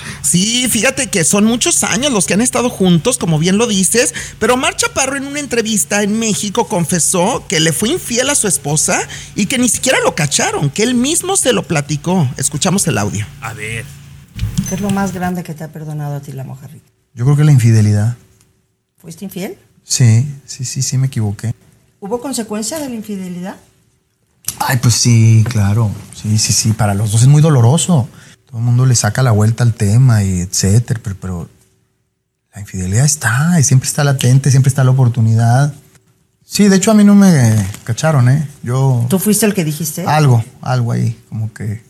Sí, fíjate que son muchos años los que han estado juntos, como bien lo dices, pero Omar Chaparro en una entrevista en México confesó que le fue infiel a su esposa y que ni siquiera lo cacharon, que él mismo se lo platicó. Escuchamos el audio. A ver. ¿Qué es lo más grande que te ha perdonado a ti la mojarrita? Yo creo que la infidelidad. ¿Fuiste infiel? Sí, me equivoqué. ¿Hubo consecuencia de la infidelidad? Ay, pues sí, claro. Sí, para los dos es muy doloroso. Todo el mundo le saca la vuelta al tema y etcétera, pero la infidelidad está, y siempre está latente, siempre está la oportunidad. Sí, de hecho a mí no me cacharon, ¿eh? ¿Tú fuiste el que dijiste? Algo ahí, como que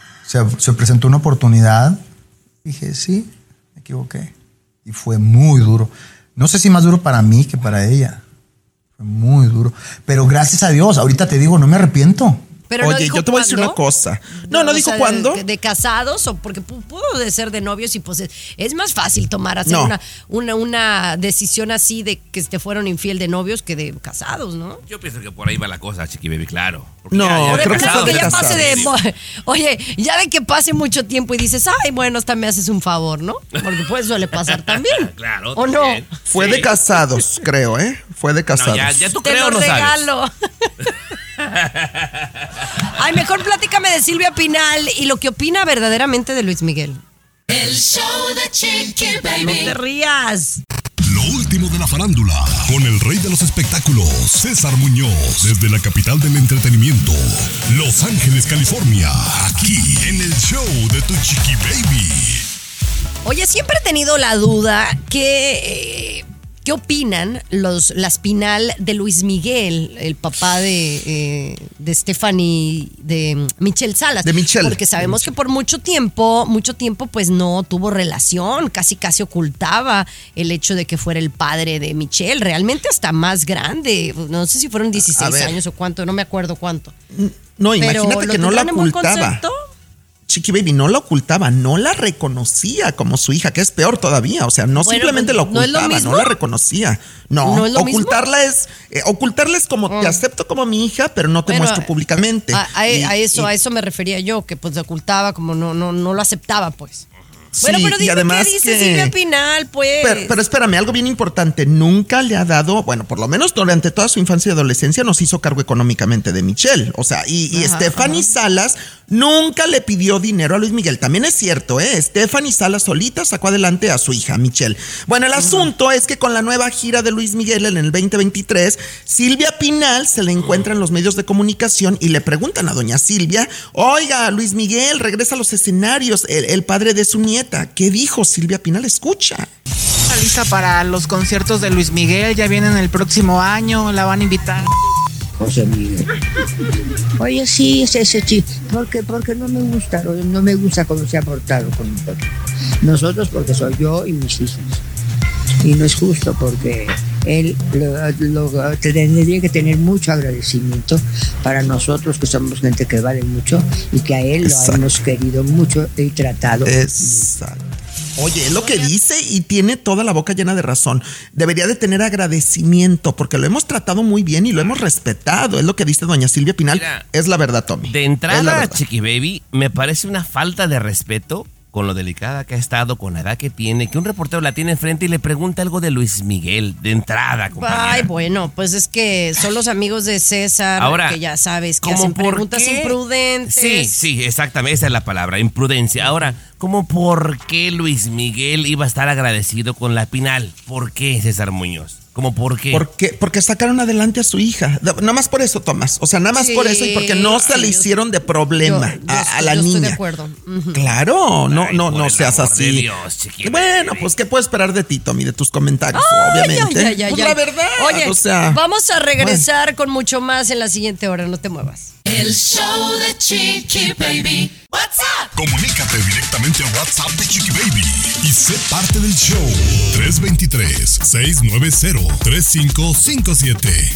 se presentó una oportunidad. Dije, sí, me equivoqué. Y fue muy duro. No sé si más duro para mí que para ella. Fue muy duro. Pero gracias a Dios, ahorita te digo, no me arrepiento. Pero oye, yo te voy a decir una cosa. No dijo cuándo. De casados o porque pudo de ser de novios y pues es más fácil hacer una decisión así de que te fueron infiel de novios que de casados, ¿no? Yo pienso que por ahí va la cosa, Chiqui Baby, claro. Creo que fue de casados. Oye, ya de que pase mucho tiempo y dices, ay, bueno, hasta me haces un favor, ¿no? Porque pues suele pasar también. Claro. ¿O también. no? Fue de casados, creo, ¿eh? Fue de casados. No, ya tú Te creo lo no regalo. sabes. Ay, mejor platícame de Silvia Pinal y lo que opina verdaderamente de Luis Miguel. El show de Chiqui Baby. No te rías. Lo último de la farándula, con el rey de los espectáculos, César Muñoz, desde la capital del entretenimiento, Los Ángeles, California, aquí en el show de Tu Chiqui Baby. Oye, siempre he tenido la duda ¿qué opinan las Pinal de Luis Miguel, el papá de Stephanie, de Michelle Salas? De Michelle. Porque sabemos que por mucho tiempo, pues no tuvo relación, casi ocultaba el hecho de que fuera el padre de Michelle, realmente hasta más grande, no sé si fueron 16 años o cuánto, no me acuerdo cuánto. No, Pero imagínate ¿lo que no la tendrán en buen ocultaba. concepto? Chiqui Baby no la ocultaba, no la reconocía como su hija, que es peor todavía. O sea, no Bueno, simplemente la ¿no es lo ocultaba, mismo? no la reconocía. No, ¿No es lo ocultarla es como te acepto como mi hija, pero no te Bueno, muestro públicamente. A eso me refería yo, que pues se ocultaba, como no lo aceptaba, pues. Bueno, Sí, pero y dime además qué dice que- Silvia Pinal, pues. Pero espérame, algo bien importante, nunca le ha dado, bueno, por lo menos durante toda su infancia y adolescencia nos hizo cargo económicamente de Michelle, o sea, y Stephanie Salas nunca le pidió dinero a Luis Miguel, también es cierto, Stephanie Salas solita sacó adelante a su hija, Michelle. Bueno, el asunto es que con la nueva gira de Luis Miguel en el 2023, Silvia Pinal se le encuentra en los medios de comunicación y le preguntan a doña Silvia, oiga, Luis Miguel regresa a los escenarios, el padre de su nieta. ¿Qué dijo Silvia Pinal? Escucha. Está lista para los conciertos de Luis Miguel, ya vienen el próximo año, la van a invitar. José Miguel. Oye, sí, es ese chico. Porque no me gusta cómo se ha portado con nosotros. Nosotros porque soy yo y mis hijos. Y no es justo porque él tendría que tener mucho agradecimiento para nosotros que somos gente que vale mucho y que a él lo hemos querido mucho y tratado. Exacto. Oye, es lo que dice y tiene toda la boca llena de razón. Debería de tener agradecimiento porque lo hemos tratado muy bien y lo hemos respetado. Es lo que dice doña Silvia Pinal. Mira, es la verdad, Tommy. De Es la entrada, verdad. Chiqui Baby, me parece una falta de respeto con lo delicada que ha estado, con la edad que tiene, que un reportero la tiene enfrente y le pregunta algo de Luis Miguel, de entrada, compañera. Ay, bueno, pues es que son los amigos de César, Ahora, que ya sabes, que ¿cómo hacen por preguntas qué? imprudentes. Sí, exactamente, esa es la palabra, imprudencia. Ahora, ¿cómo por qué Luis Miguel iba a estar agradecido con la Pinal? ¿Por qué, César Muñoz? ¿Cómo por qué? Porque sacaron adelante a su hija. Nada más por eso, Tomás. O sea, nada más Sí, por eso y porque no se le hicieron de problema a la yo niña. estoy de acuerdo. Ujú. Claro, no por el seas amor de así. Dios, Chiqui Bueno, Baby. pues, ¿qué puedo esperar de ti, Tommy? De tus comentarios, Ay, obviamente. ay, ay, Pues ay. la verdad. Oye, o sea, vamos a regresar con mucho más en la siguiente hora, no te muevas. El show de Chiqui Baby. What's up? Comunícate directamente a WhatsApp de Chiqui Baby y sé parte del show. 323-690-3557.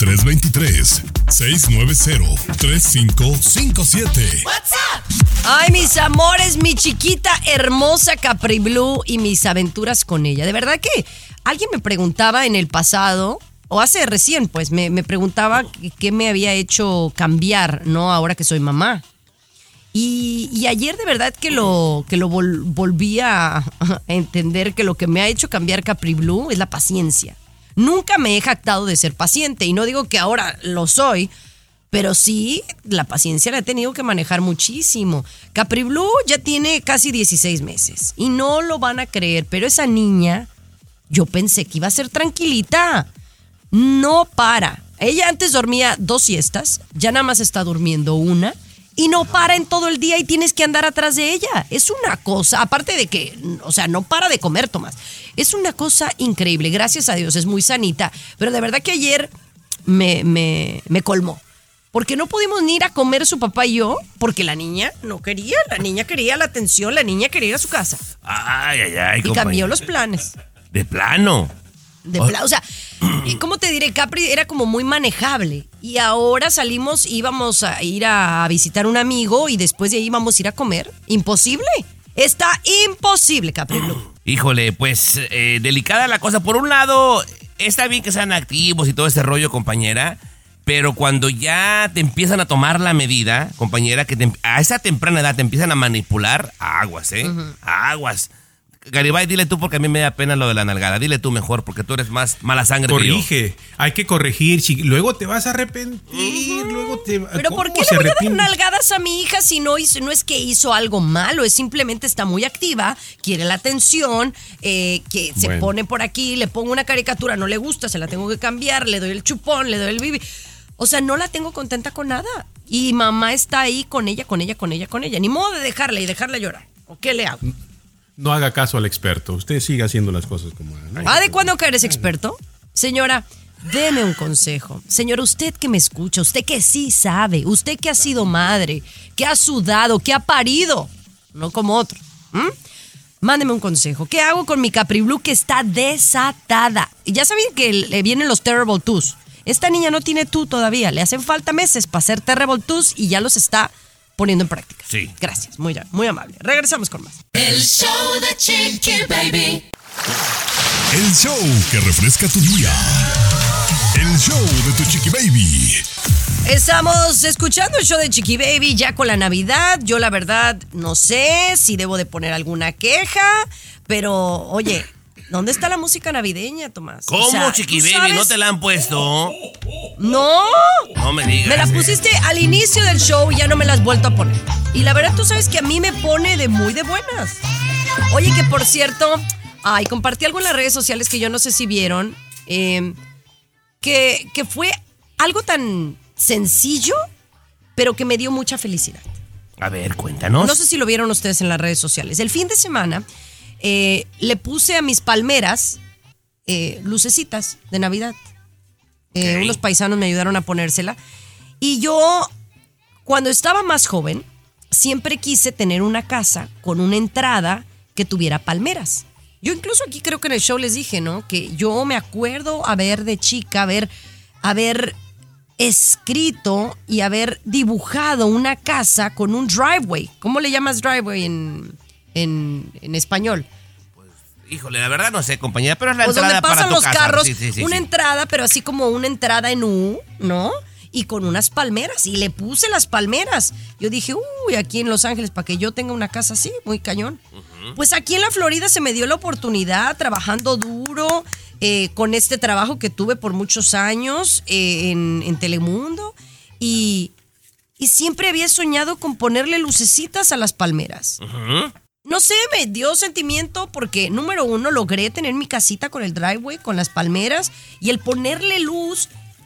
323-690-3557. What's up? Ay, mis amores, mi chiquita hermosa Capri Blue y mis aventuras con ella. De verdad que alguien me preguntaba en el pasado, o hace recién, pues, me preguntaba qué me había hecho cambiar, ¿no? Ahora que soy mamá. Y ayer de verdad que lo volví a entender que lo que me ha hecho cambiar Capri Blue es la paciencia. Nunca me he jactado de ser paciente y no digo que ahora lo soy, pero sí la paciencia la he tenido que manejar muchísimo. Capri Blue ya tiene casi 16 meses y no lo van a creer, pero esa niña yo pensé que iba a ser tranquilita. No para. Ella antes dormía 2 siestas, ya nada más está durmiendo una. Y no para en todo el día y tienes que andar atrás de ella. Es una cosa, aparte de que, o sea, no para de comer, Tomás. Es una cosa increíble, gracias a Dios, es muy sanita. Pero de verdad que ayer me colmó. Porque no pudimos ni ir a comer su papá y yo, porque la niña no quería, la niña quería la atención, la niña quería ir a su casa. Ay, Y cambió compañera. los planes. De plano. O sea, ¿cómo te diré? Capri era como muy manejable. Y ahora salimos, íbamos a ir a visitar a un amigo y después de ahí íbamos a ir a comer. Imposible. Está imposible, Capri Blue. Híjole, pues delicada la cosa. Por un lado, está bien que sean activos y todo ese rollo, compañera. Pero cuando ya te empiezan a tomar la medida, compañera, que a esa temprana edad te empiezan a manipular, aguas, aguas. Garibay, dile tú porque a mí me da pena lo de la nalgada. Dile tú mejor porque tú eres más mala sangre Corrige, que yo. hay que corregir. Luego te vas a arrepentir. Luego te. Pero ¿por ¿Cómo qué se le voy a dar arrepiente? nalgadas a mi hija si no es que hizo algo malo? Es simplemente está muy activa, quiere la atención, que se Bueno. pone por aquí, le pongo una caricatura, no le gusta, se la tengo que cambiar, le doy el chupón, le doy el bibi. O sea, no la tengo contenta con nada. Y mamá está ahí con ella. Ni modo de dejarla y dejarla llorar. ¿O qué le hago? No haga caso al experto. Usted siga haciendo las cosas como. ¿De cuándo que eres experto? Señora, deme un consejo. Señora, usted que me escucha, usted que sí sabe, usted que ha sido madre, que ha sudado, que ha parido, no como otro. Mándeme un consejo. ¿Qué hago con mi Capri Blue que está desatada? Y ya saben que le vienen los Terrible Twos. esta niña no tiene tú todavía, le hacen falta meses para hacer Terrible Twos y ya los está poniendo en práctica. Sí. Gracias, muy amable. Regresamos con más. El show de Chiqui Baby. El show que refresca tu día. El show de tu Chiqui Baby. Estamos escuchando el show de Chiqui Baby ya con la Navidad. Yo la verdad no sé si debo de poner alguna queja, pero oye, ¿dónde está la música navideña, Tomás? ¿Cómo, o sea, Chiqui ¿tú Baby? sabes? ¿No te la han puesto? No. No me digas. Me la pusiste al inicio del show y ya no me la has vuelto a poner. Y la verdad tú sabes que a mí me pone de muy de buenas. Oye, que por cierto, compartí algo en las redes sociales que yo no sé si vieron, que fue algo tan sencillo, pero que me dio mucha felicidad. A ver, cuéntanos. No sé si lo vieron ustedes en las redes sociales. El fin de semana le puse a mis palmeras lucecitas de Navidad. Unos paisanos me ayudaron a ponérsela. Y yo, cuando estaba más joven, siempre quise tener una casa con una entrada que tuviera palmeras. Yo incluso aquí creo que en el show les dije, ¿no? Que yo me acuerdo de chica, haber escrito y haber dibujado una casa con un driveway. ¿Cómo le llamas driveway en español? Híjole, la verdad no sé, compañera, pero es la Pues entrada donde pasan para tu los casa. carros, Sí, una entrada, pero así como una entrada en U, ¿no? Y con unas palmeras, y le puse las palmeras. Yo dije, aquí en Los Ángeles, para que yo tenga una casa así, muy cañón. Pues aquí en la Florida se me dio la oportunidad, trabajando duro, con este trabajo que tuve por muchos años en Telemundo, y siempre había soñado con ponerle lucecitas a las palmeras. No sé, me dio sentimiento porque, número uno, logré tener mi casita con el driveway, con las palmeras, y el ponerle luz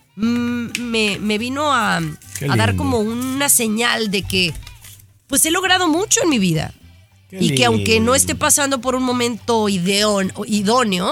me vino a dar como una señal de que pues he logrado mucho en mi vida. Y que aunque no esté pasando por un momento idóneo,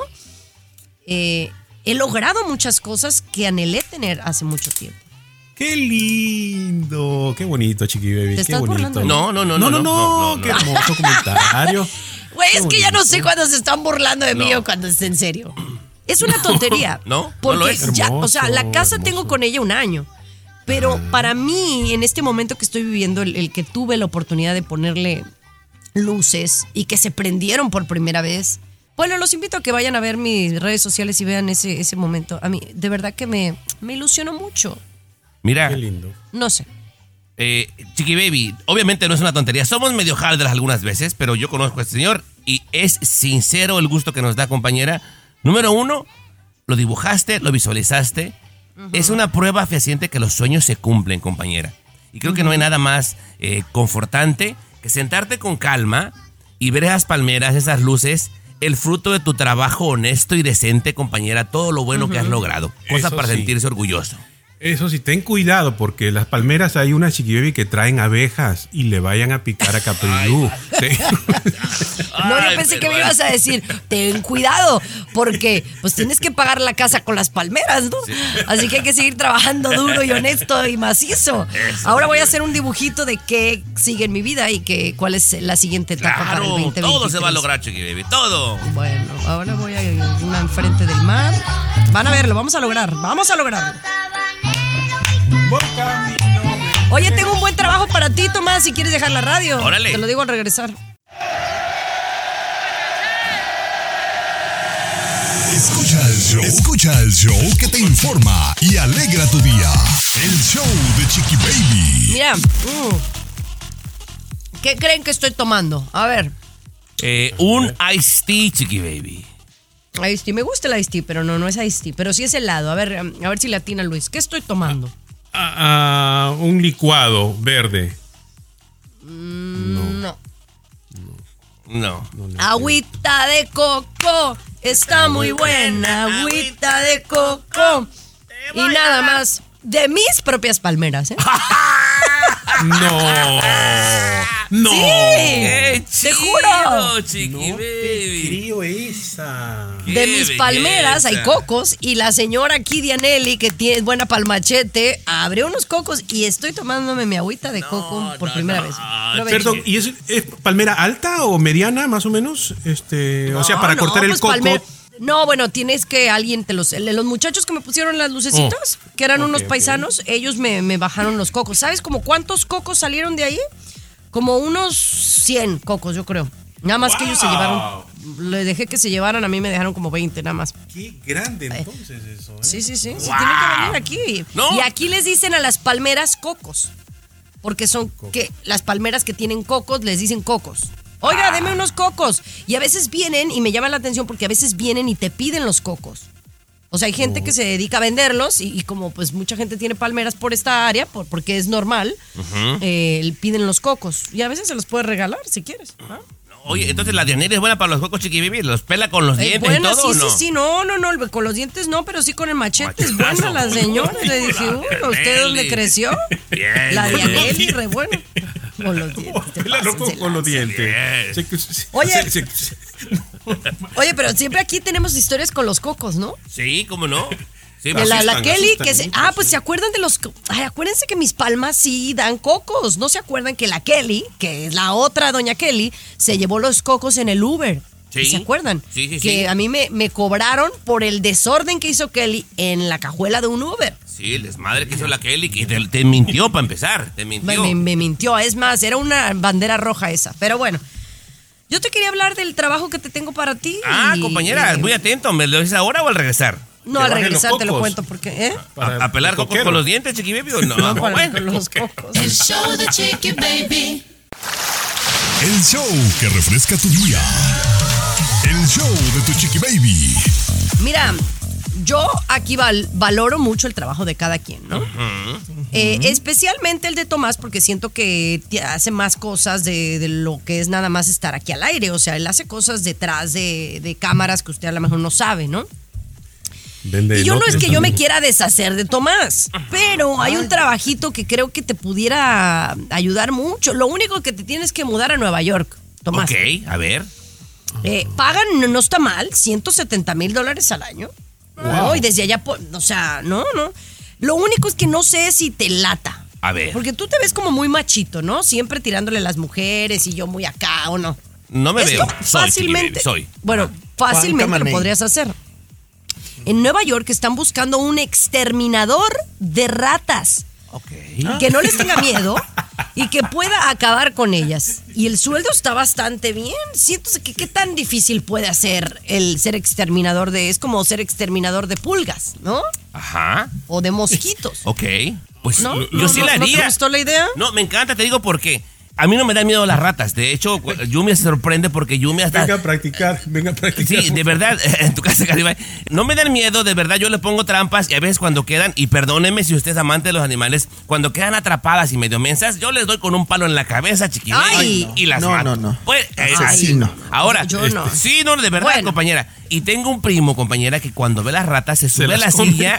he logrado muchas cosas que anhelé tener hace mucho tiempo. ¡Qué lindo! ¡Qué bonito, Chiqui Baby! ¿Te estás bonito. burlando? No, qué hermoso comentario. Güey, es que ya no sé cuándo se están burlando de mí o cuando es en serio. Es una tontería. No porque lo es. ya, o sea, la casa hermoso. tengo con ella un año. Pero para mí, en este momento que estoy viviendo, el que tuve la oportunidad de ponerle luces y que se prendieron por primera vez. Bueno, los invito a que vayan a ver mis redes sociales y vean ese momento. A mí, de verdad que me ilusionó mucho. Mira. Qué lindo. No sé. Chiqui Baby, obviamente no es una tontería. Somos medio harders algunas veces, pero yo conozco a este señor y es sincero el gusto que nos da, compañera. Número uno, lo dibujaste, lo visualizaste. Es una prueba fehaciente que los sueños se cumplen, compañera. Y creo que no hay nada más confortante que sentarte con calma y ver esas palmeras, esas luces, el fruto de tu trabajo honesto y decente, compañera, todo lo bueno que has logrado. Cosa Eso para sí. sentirse orgulloso. Eso sí, ten cuidado porque las palmeras hay una, Chiqui Baby, que traen abejas y le vayan a picar a Caprilú. No, yo pensé que me ibas a decir, ten cuidado, porque pues tienes que pagar la casa con las palmeras, ¿no? Sí. Así que hay que seguir trabajando duro y honesto y macizo. Ahora voy a hacer un dibujito de qué sigue en mi vida y cuál es la siguiente etapa para el 2023. Todo se va a lograr, Chiqui Baby, todo. Bueno, ahora voy a ir una enfrente del mar. Van a verlo, vamos a lograrlo. Oye, tengo un buen trabajo para ti, Tomás, si quieres dejar la radio. Órale. Te lo digo al regresar. Escucha el show que te informa y alegra tu día. El show de Chiqui Baby. Mira, ¿qué creen que estoy tomando? A ver. Un iced tea, Chiqui Baby. Iced tea, me gusta el iced tea, pero no es iced tea, pero sí es helado. A ver si le atina Luis. ¿Qué estoy tomando? Un licuado verde. No. Agüita de coco, está muy buena. Agüita de coco. Y nada más de mis propias palmeras, ¿eh? No. Sí, te juro. Chiqui Baby. Creo esa. De mis palmeras hay cocos y la señora aquí, Dianelli, que tiene buena palmachete, abrió unos cocos y estoy tomándome mi agüita de coco por primera vez. Perdón, ¿y es palmera alta o mediana, más o menos? O sea, para cortar el pues coco. No, bueno, tienes que alguien los muchachos que me pusieron las lucecitas, que eran unos paisanos, ellos me bajaron los cocos. ¿Sabes como cuántos cocos salieron de ahí? Como unos 100 cocos, yo creo. Nada más que ellos se llevaron, le dejé que se llevaran, a mí me dejaron como 20 nada más. Qué grande entonces eso, ¿eh? Sí, tienen que venir aquí. ¿No? Y aquí les dicen a las palmeras cocos, porque son que las palmeras que tienen cocos les dicen cocos. Oiga, deme unos cocos. Y a veces vienen, y me llama la atención porque a veces vienen y te piden los cocos. O sea, hay gente que se dedica a venderlos y como pues mucha gente tiene palmeras por esta área, porque es normal, piden los cocos. Y a veces se los puedes regalar si quieres. ¿Ah? Oye, entonces la Dianera es buena para los cocos, Chiqui Baby. ¿Los pela con los dientes y todo o no? Sí, no, con los dientes no, pero sí con el machete. Es buena la señora. Le dije, ¿usted dónde creció? Bien, la Dianelli, re buena. Con los dientes. Con los dientes. Oye, pero siempre aquí tenemos historias con los cocos, ¿no? Sí, ¿cómo no? Sí, de la Kelly, pues se acuerdan de los... acuérdense que mis palmas sí dan cocos. ¿No se acuerdan que la Kelly, que es la otra doña Kelly, se llevó los cocos en el Uber? Sí. ¿Se acuerdan? Sí. Que a mí me cobraron por el desorden que hizo Kelly en la cajuela de un Uber. Sí, el desmadre que hizo la Kelly, que te mintió para empezar, te mintió. Me mintió, es más, era una bandera roja esa. Pero bueno, yo te quería hablar del trabajo que te tengo para ti. Compañera, muy atento, ¿me lo dices ahora o al regresar? No, al regresar te lo cuento porque, ¿A pelar cocos con los dientes, Chiqui Baby, o no? No, con los cocos. El show de Chiqui Baby. El show que refresca tu día. El show de tu Chiqui Baby. Mira, yo aquí valoro mucho el trabajo de cada quien, ¿no? Especialmente el de Tomás, porque siento que hace más cosas de lo que es nada más estar aquí al aire. O sea, él hace cosas detrás de cámaras que usted a lo mejor no sabe, ¿no? Y yo no es que yo me quiera deshacer de Tomás, pero hay un trabajito que creo que te pudiera ayudar mucho. Lo único que te tienes que mudar a Nueva York, Tomás. Ok, a ver. Pagan, no está mal, $170,000 al año. Wow. No, y desde allá, o sea, no. Lo único es que no sé si te lata. A ver. Porque tú te ves como muy machito, ¿no? Siempre tirándole a las mujeres y yo muy acá, ¿o no? No me veo. Fácilmente. Soy. Bueno, fácilmente lo podrías hacer. En Nueva York están buscando un exterminador de ratas. Que no les tenga miedo y que pueda acabar con ellas. Y el sueldo está bastante bien. Siento que qué tan difícil puede hacer el ser exterminador es como ser exterminador de pulgas, ¿no? Ajá. O de mosquitos. Ok. Pues ¿No? yo sí la haría. ¿No te gustó la idea? No, me encanta, te digo por qué. A mí no me dan miedo las ratas. De hecho, Yumi se sorprende porque Yumi hasta... Venga a practicar. Sí, de verdad, en tu casa, Garibay. No me dan miedo, de verdad, yo le pongo trampas y a veces cuando quedan, y perdóneme si usted es amante de los animales, cuando quedan atrapadas y medio mensas, yo les doy con un palo en la cabeza, chiquilín, y las mato. No. Pues, así no. Ahora, yo no. Sí, no, de verdad, compañera. Y tengo un primo, compañera, que cuando ve las ratas se sube a la silla,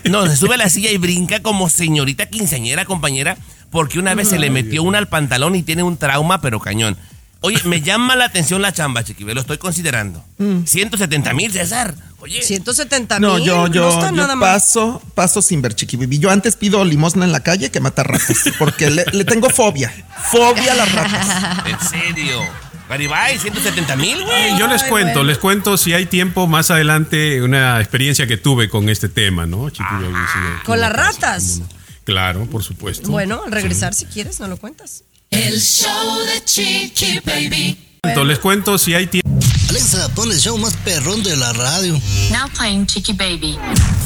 y brinca como señorita quinceañera, compañera, porque una vez se le metió una al pantalón y tiene un trauma, pero cañón. Oye, me llama la atención la chamba, Chiqui, lo estoy considerando. 170,000, César. Oye. 170,000. No, yo está nada paso sin ver, Chiqui Baby. Yo antes pido limosna en la calle que mata ratas, porque le tengo fobia. Fobia a las ratas. ¿En serio? Garibay, 170,000, güey. Yo les cuento si hay tiempo más adelante una experiencia que tuve con este tema, ¿no, Chiqui Baby? ¿Con las ratas? Claro, por supuesto. Bueno, al regresar, si quieres, no lo cuentas. El show de Chiqui Baby. Les cuento si hay tiempo. Alexa, pon el show más perrón de la radio. Now playing Chiqui Baby.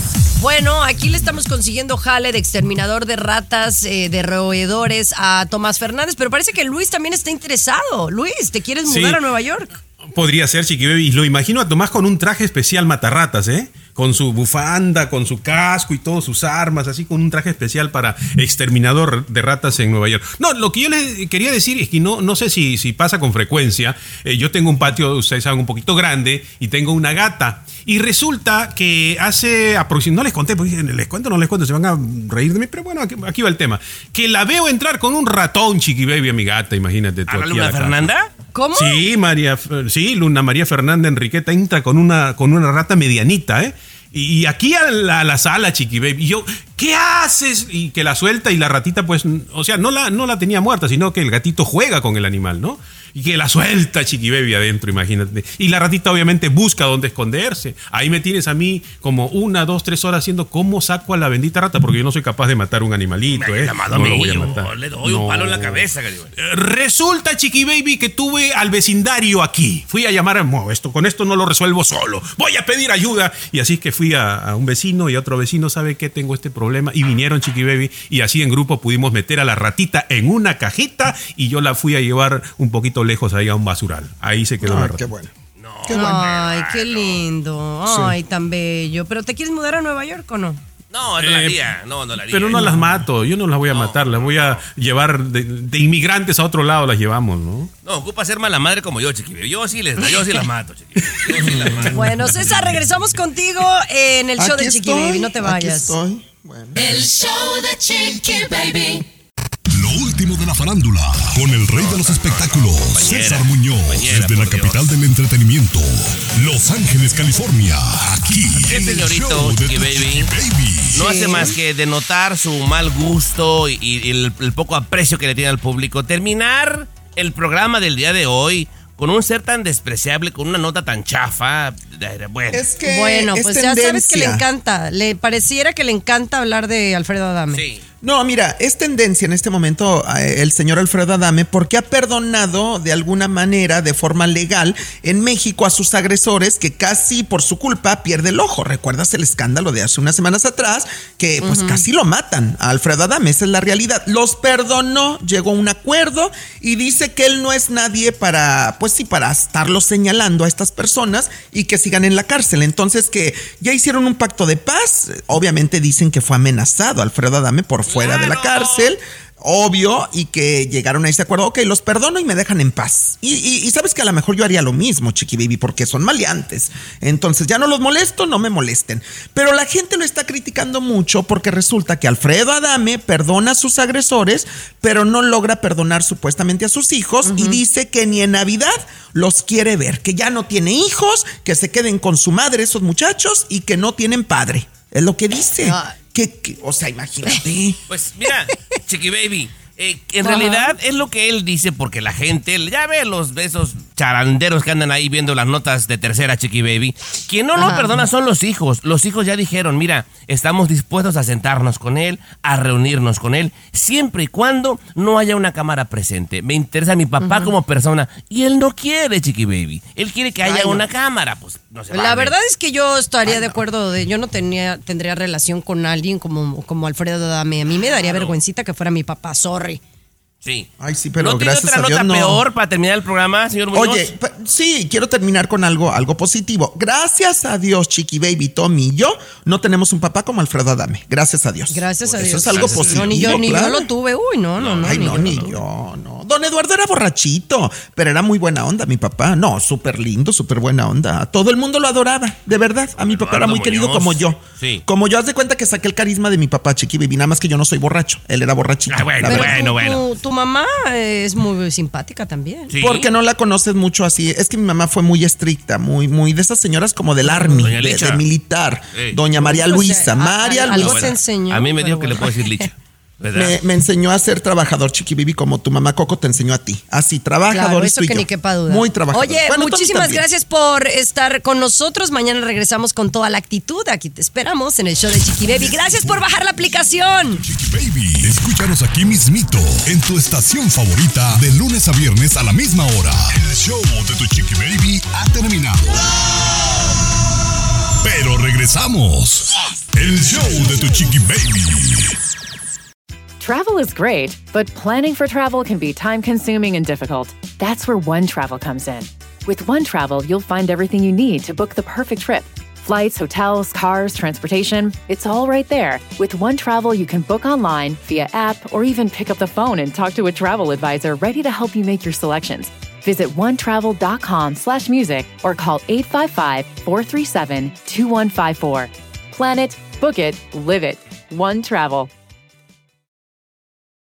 Bueno, aquí le estamos consiguiendo jale de exterminador de ratas, de roedores a Tomás Fernández, pero parece que Luis también está interesado. Luis, ¿te quieres mudar a Nueva York? Podría ser, Chiqui Baby. Y lo imagino a Tomás con un traje especial matarratas, con su bufanda, con su casco y todas sus armas, así con un traje especial para exterminador de ratas en Nueva York. No, lo que yo les quería decir es que no sé si pasa con frecuencia. Yo tengo un patio, ustedes saben, un poquito grande y tengo una gata. Y resulta que hace aproximadamente, no les conté, porque les cuento, se van a reír de mí, pero bueno, aquí va el tema. Que la veo entrar con un ratón, Chiqui Baby, a mi gata, imagínate tú. ¿A la Luna Fernanda? ¿Cómo? Sí, Luna María Fernanda Enriqueta entra con una rata medianita, Y aquí a la sala, Chiqui Baby, y yo, ¿qué haces? Y que la suelta y la ratita, pues, o sea, no la tenía muerta, sino que el gatito juega con el animal, ¿no? Y que la suelta Chiqui Baby adentro, imagínate. Y la ratita obviamente busca dónde esconderse. Ahí me tienes a mí como 1, 2, 3 horas haciendo cómo saco a la bendita rata, porque yo no soy capaz de matar un animalito, No lo voy a matar. Le doy un palo en la cabeza. Resulta, Chiqui Baby, que tuve al vecindario aquí. Fui a llamar con esto no lo resuelvo solo. Voy a pedir ayuda. Y así es que fui a un vecino y a otro vecino, ¿sabe qué? Tengo este problema. Y vinieron, Chiqui Baby, y así en grupo pudimos meter a la ratita en una cajita y yo la fui a llevar un poquito lejos ahí a un basural. Ahí se quedó la ratita. Qué bueno. Ay, qué lindo. Ay, tan bello. ¿Pero te quieres mudar a Nueva York o no? No, no la haría. No la haría. Pero no las mato, yo no las voy a matar, las voy a llevar de inmigrantes a otro lado, las llevamos, ¿no? No, ocupa ser mala madre como yo, Chiqui Baby. Yo sí las mato, Chiqui Baby. Bueno, César, regresamos contigo en el show de Chiqui Baby, no te vayas. Aquí estoy. Bueno. El show de Chiqui Baby. Lo último de la farándula, con el rey de los espectáculos, César Muñoz, desde la capital del entretenimiento, Los Ángeles, California, aquí en el show de Chiqui Baby. No hace más que denotar su mal gusto y el poco aprecio que le tiene al público. Terminar el programa del día de hoy con un ser tan despreciable, con una nota tan chafa. Bueno, pues ya sabes que le encanta. Le pareciera que le encanta hablar de Alfredo Adame. Sí. No, mira, es tendencia en este momento el señor Alfredo Adame porque ha perdonado de alguna manera, de forma legal, en México a sus agresores que casi por su culpa pierde el ojo. ¿Recuerdas el escándalo de hace unas semanas atrás? Que pues casi lo matan a Alfredo Adame, esa es la realidad. Los perdonó, llegó a un acuerdo y dice que él no es nadie para estarlo señalando a estas personas y que sigan en la cárcel. Entonces que ya hicieron un pacto de paz. Obviamente dicen que fue amenazado Alfredo Adame por fuera de la cárcel, obvio, y que llegaron a ese acuerdo. Ok, los perdono y me dejan en paz. Y sabes que a lo mejor yo haría lo mismo, Chiqui Baby, porque son maleantes. Entonces ya no los molesto, no me molesten. Pero la gente lo está criticando mucho porque resulta que Alfredo Adame perdona a sus agresores, pero no logra perdonar supuestamente a sus hijos y dice que ni en Navidad los quiere ver, que ya no tiene hijos, que se queden con su madre esos muchachos y que no tienen padre. Es lo que dice. O sea, imagínate. Pues mira, Chiqui Baby, en realidad es lo que él dice porque la gente, ya ve esos charanderos que andan ahí viendo las notas de tercera, Chiqui Baby. Quien no lo perdona son los hijos. Los hijos ya dijeron, mira, estamos dispuestos a sentarnos con él, a reunirnos con él, siempre y cuando no haya una cámara presente. Me interesa mi papá como persona y él no quiere, Chiqui Baby. Él quiere que haya una cámara, pues no se vale. La verdad es que yo estaría de acuerdo yo no tendría relación con alguien como Alfredo Adame. A mí me daría vergüencita que fuera mi papá, sorry. Sí. Ay, sí, pero ¿No tiene gracias otra a Dios nota no. peor para terminar el programa, señor Muñoz? Oye, sí, quiero terminar con algo positivo. Gracias a Dios, Chiqui Baby, Tommy y yo no tenemos un papá como Alfredo Adame. Gracias a Dios. Gracias a Dios. Eso es algo positivo. No, ni yo lo tuve. Uy, no. Ay, ni yo. Don Eduardo era borrachito, pero era muy buena onda, mi papá. No, súper lindo, súper buena onda. Todo el mundo lo adoraba, de verdad. A mi papá era muy querido como yo. Sí. Como yo, haz de cuenta que saqué el carisma de mi papá, Chiqui Baby. Nada más que yo no soy borracho. Él era borrachito. Bueno. Tu mamá es muy simpática también. ¿Sí? Porque no la conoces mucho así. Es que mi mamá fue muy estricta, muy de esas señoras como del Army, de militar. Sí. Doña María Luisa. María Luisa. Algo te enseñó. A mí me dijo que le puedo decir Licha. Me enseñó a ser trabajador, Chiqui Baby, como tu mamá Coco te enseñó a ti. Así, trabajador. Claro, eso que ni quepa duda. Muy trabajador. Oye, muchísimas gracias por estar con nosotros. Mañana regresamos con toda la actitud. Aquí te esperamos en el show de Chiqui Baby. Gracias por bajar la aplicación. Chiqui Baby, escúchanos aquí mismito, en tu estación favorita, de lunes a viernes a la misma hora. El show de tu Chiqui Baby ha terminado. Pero regresamos. El show de tu Chiqui Baby. Travel is great, but planning for travel can be time-consuming and difficult. That's where OneTravel comes in. With OneTravel, you'll find everything you need to book the perfect trip. Flights, hotels, cars, transportation, it's all right there. With OneTravel, you can book online, via app, or even pick up the phone and talk to a travel advisor ready to help you make your selections. Visit onetravel.com/music or call 855-437-2154. Plan it, book it, live it. OneTravel.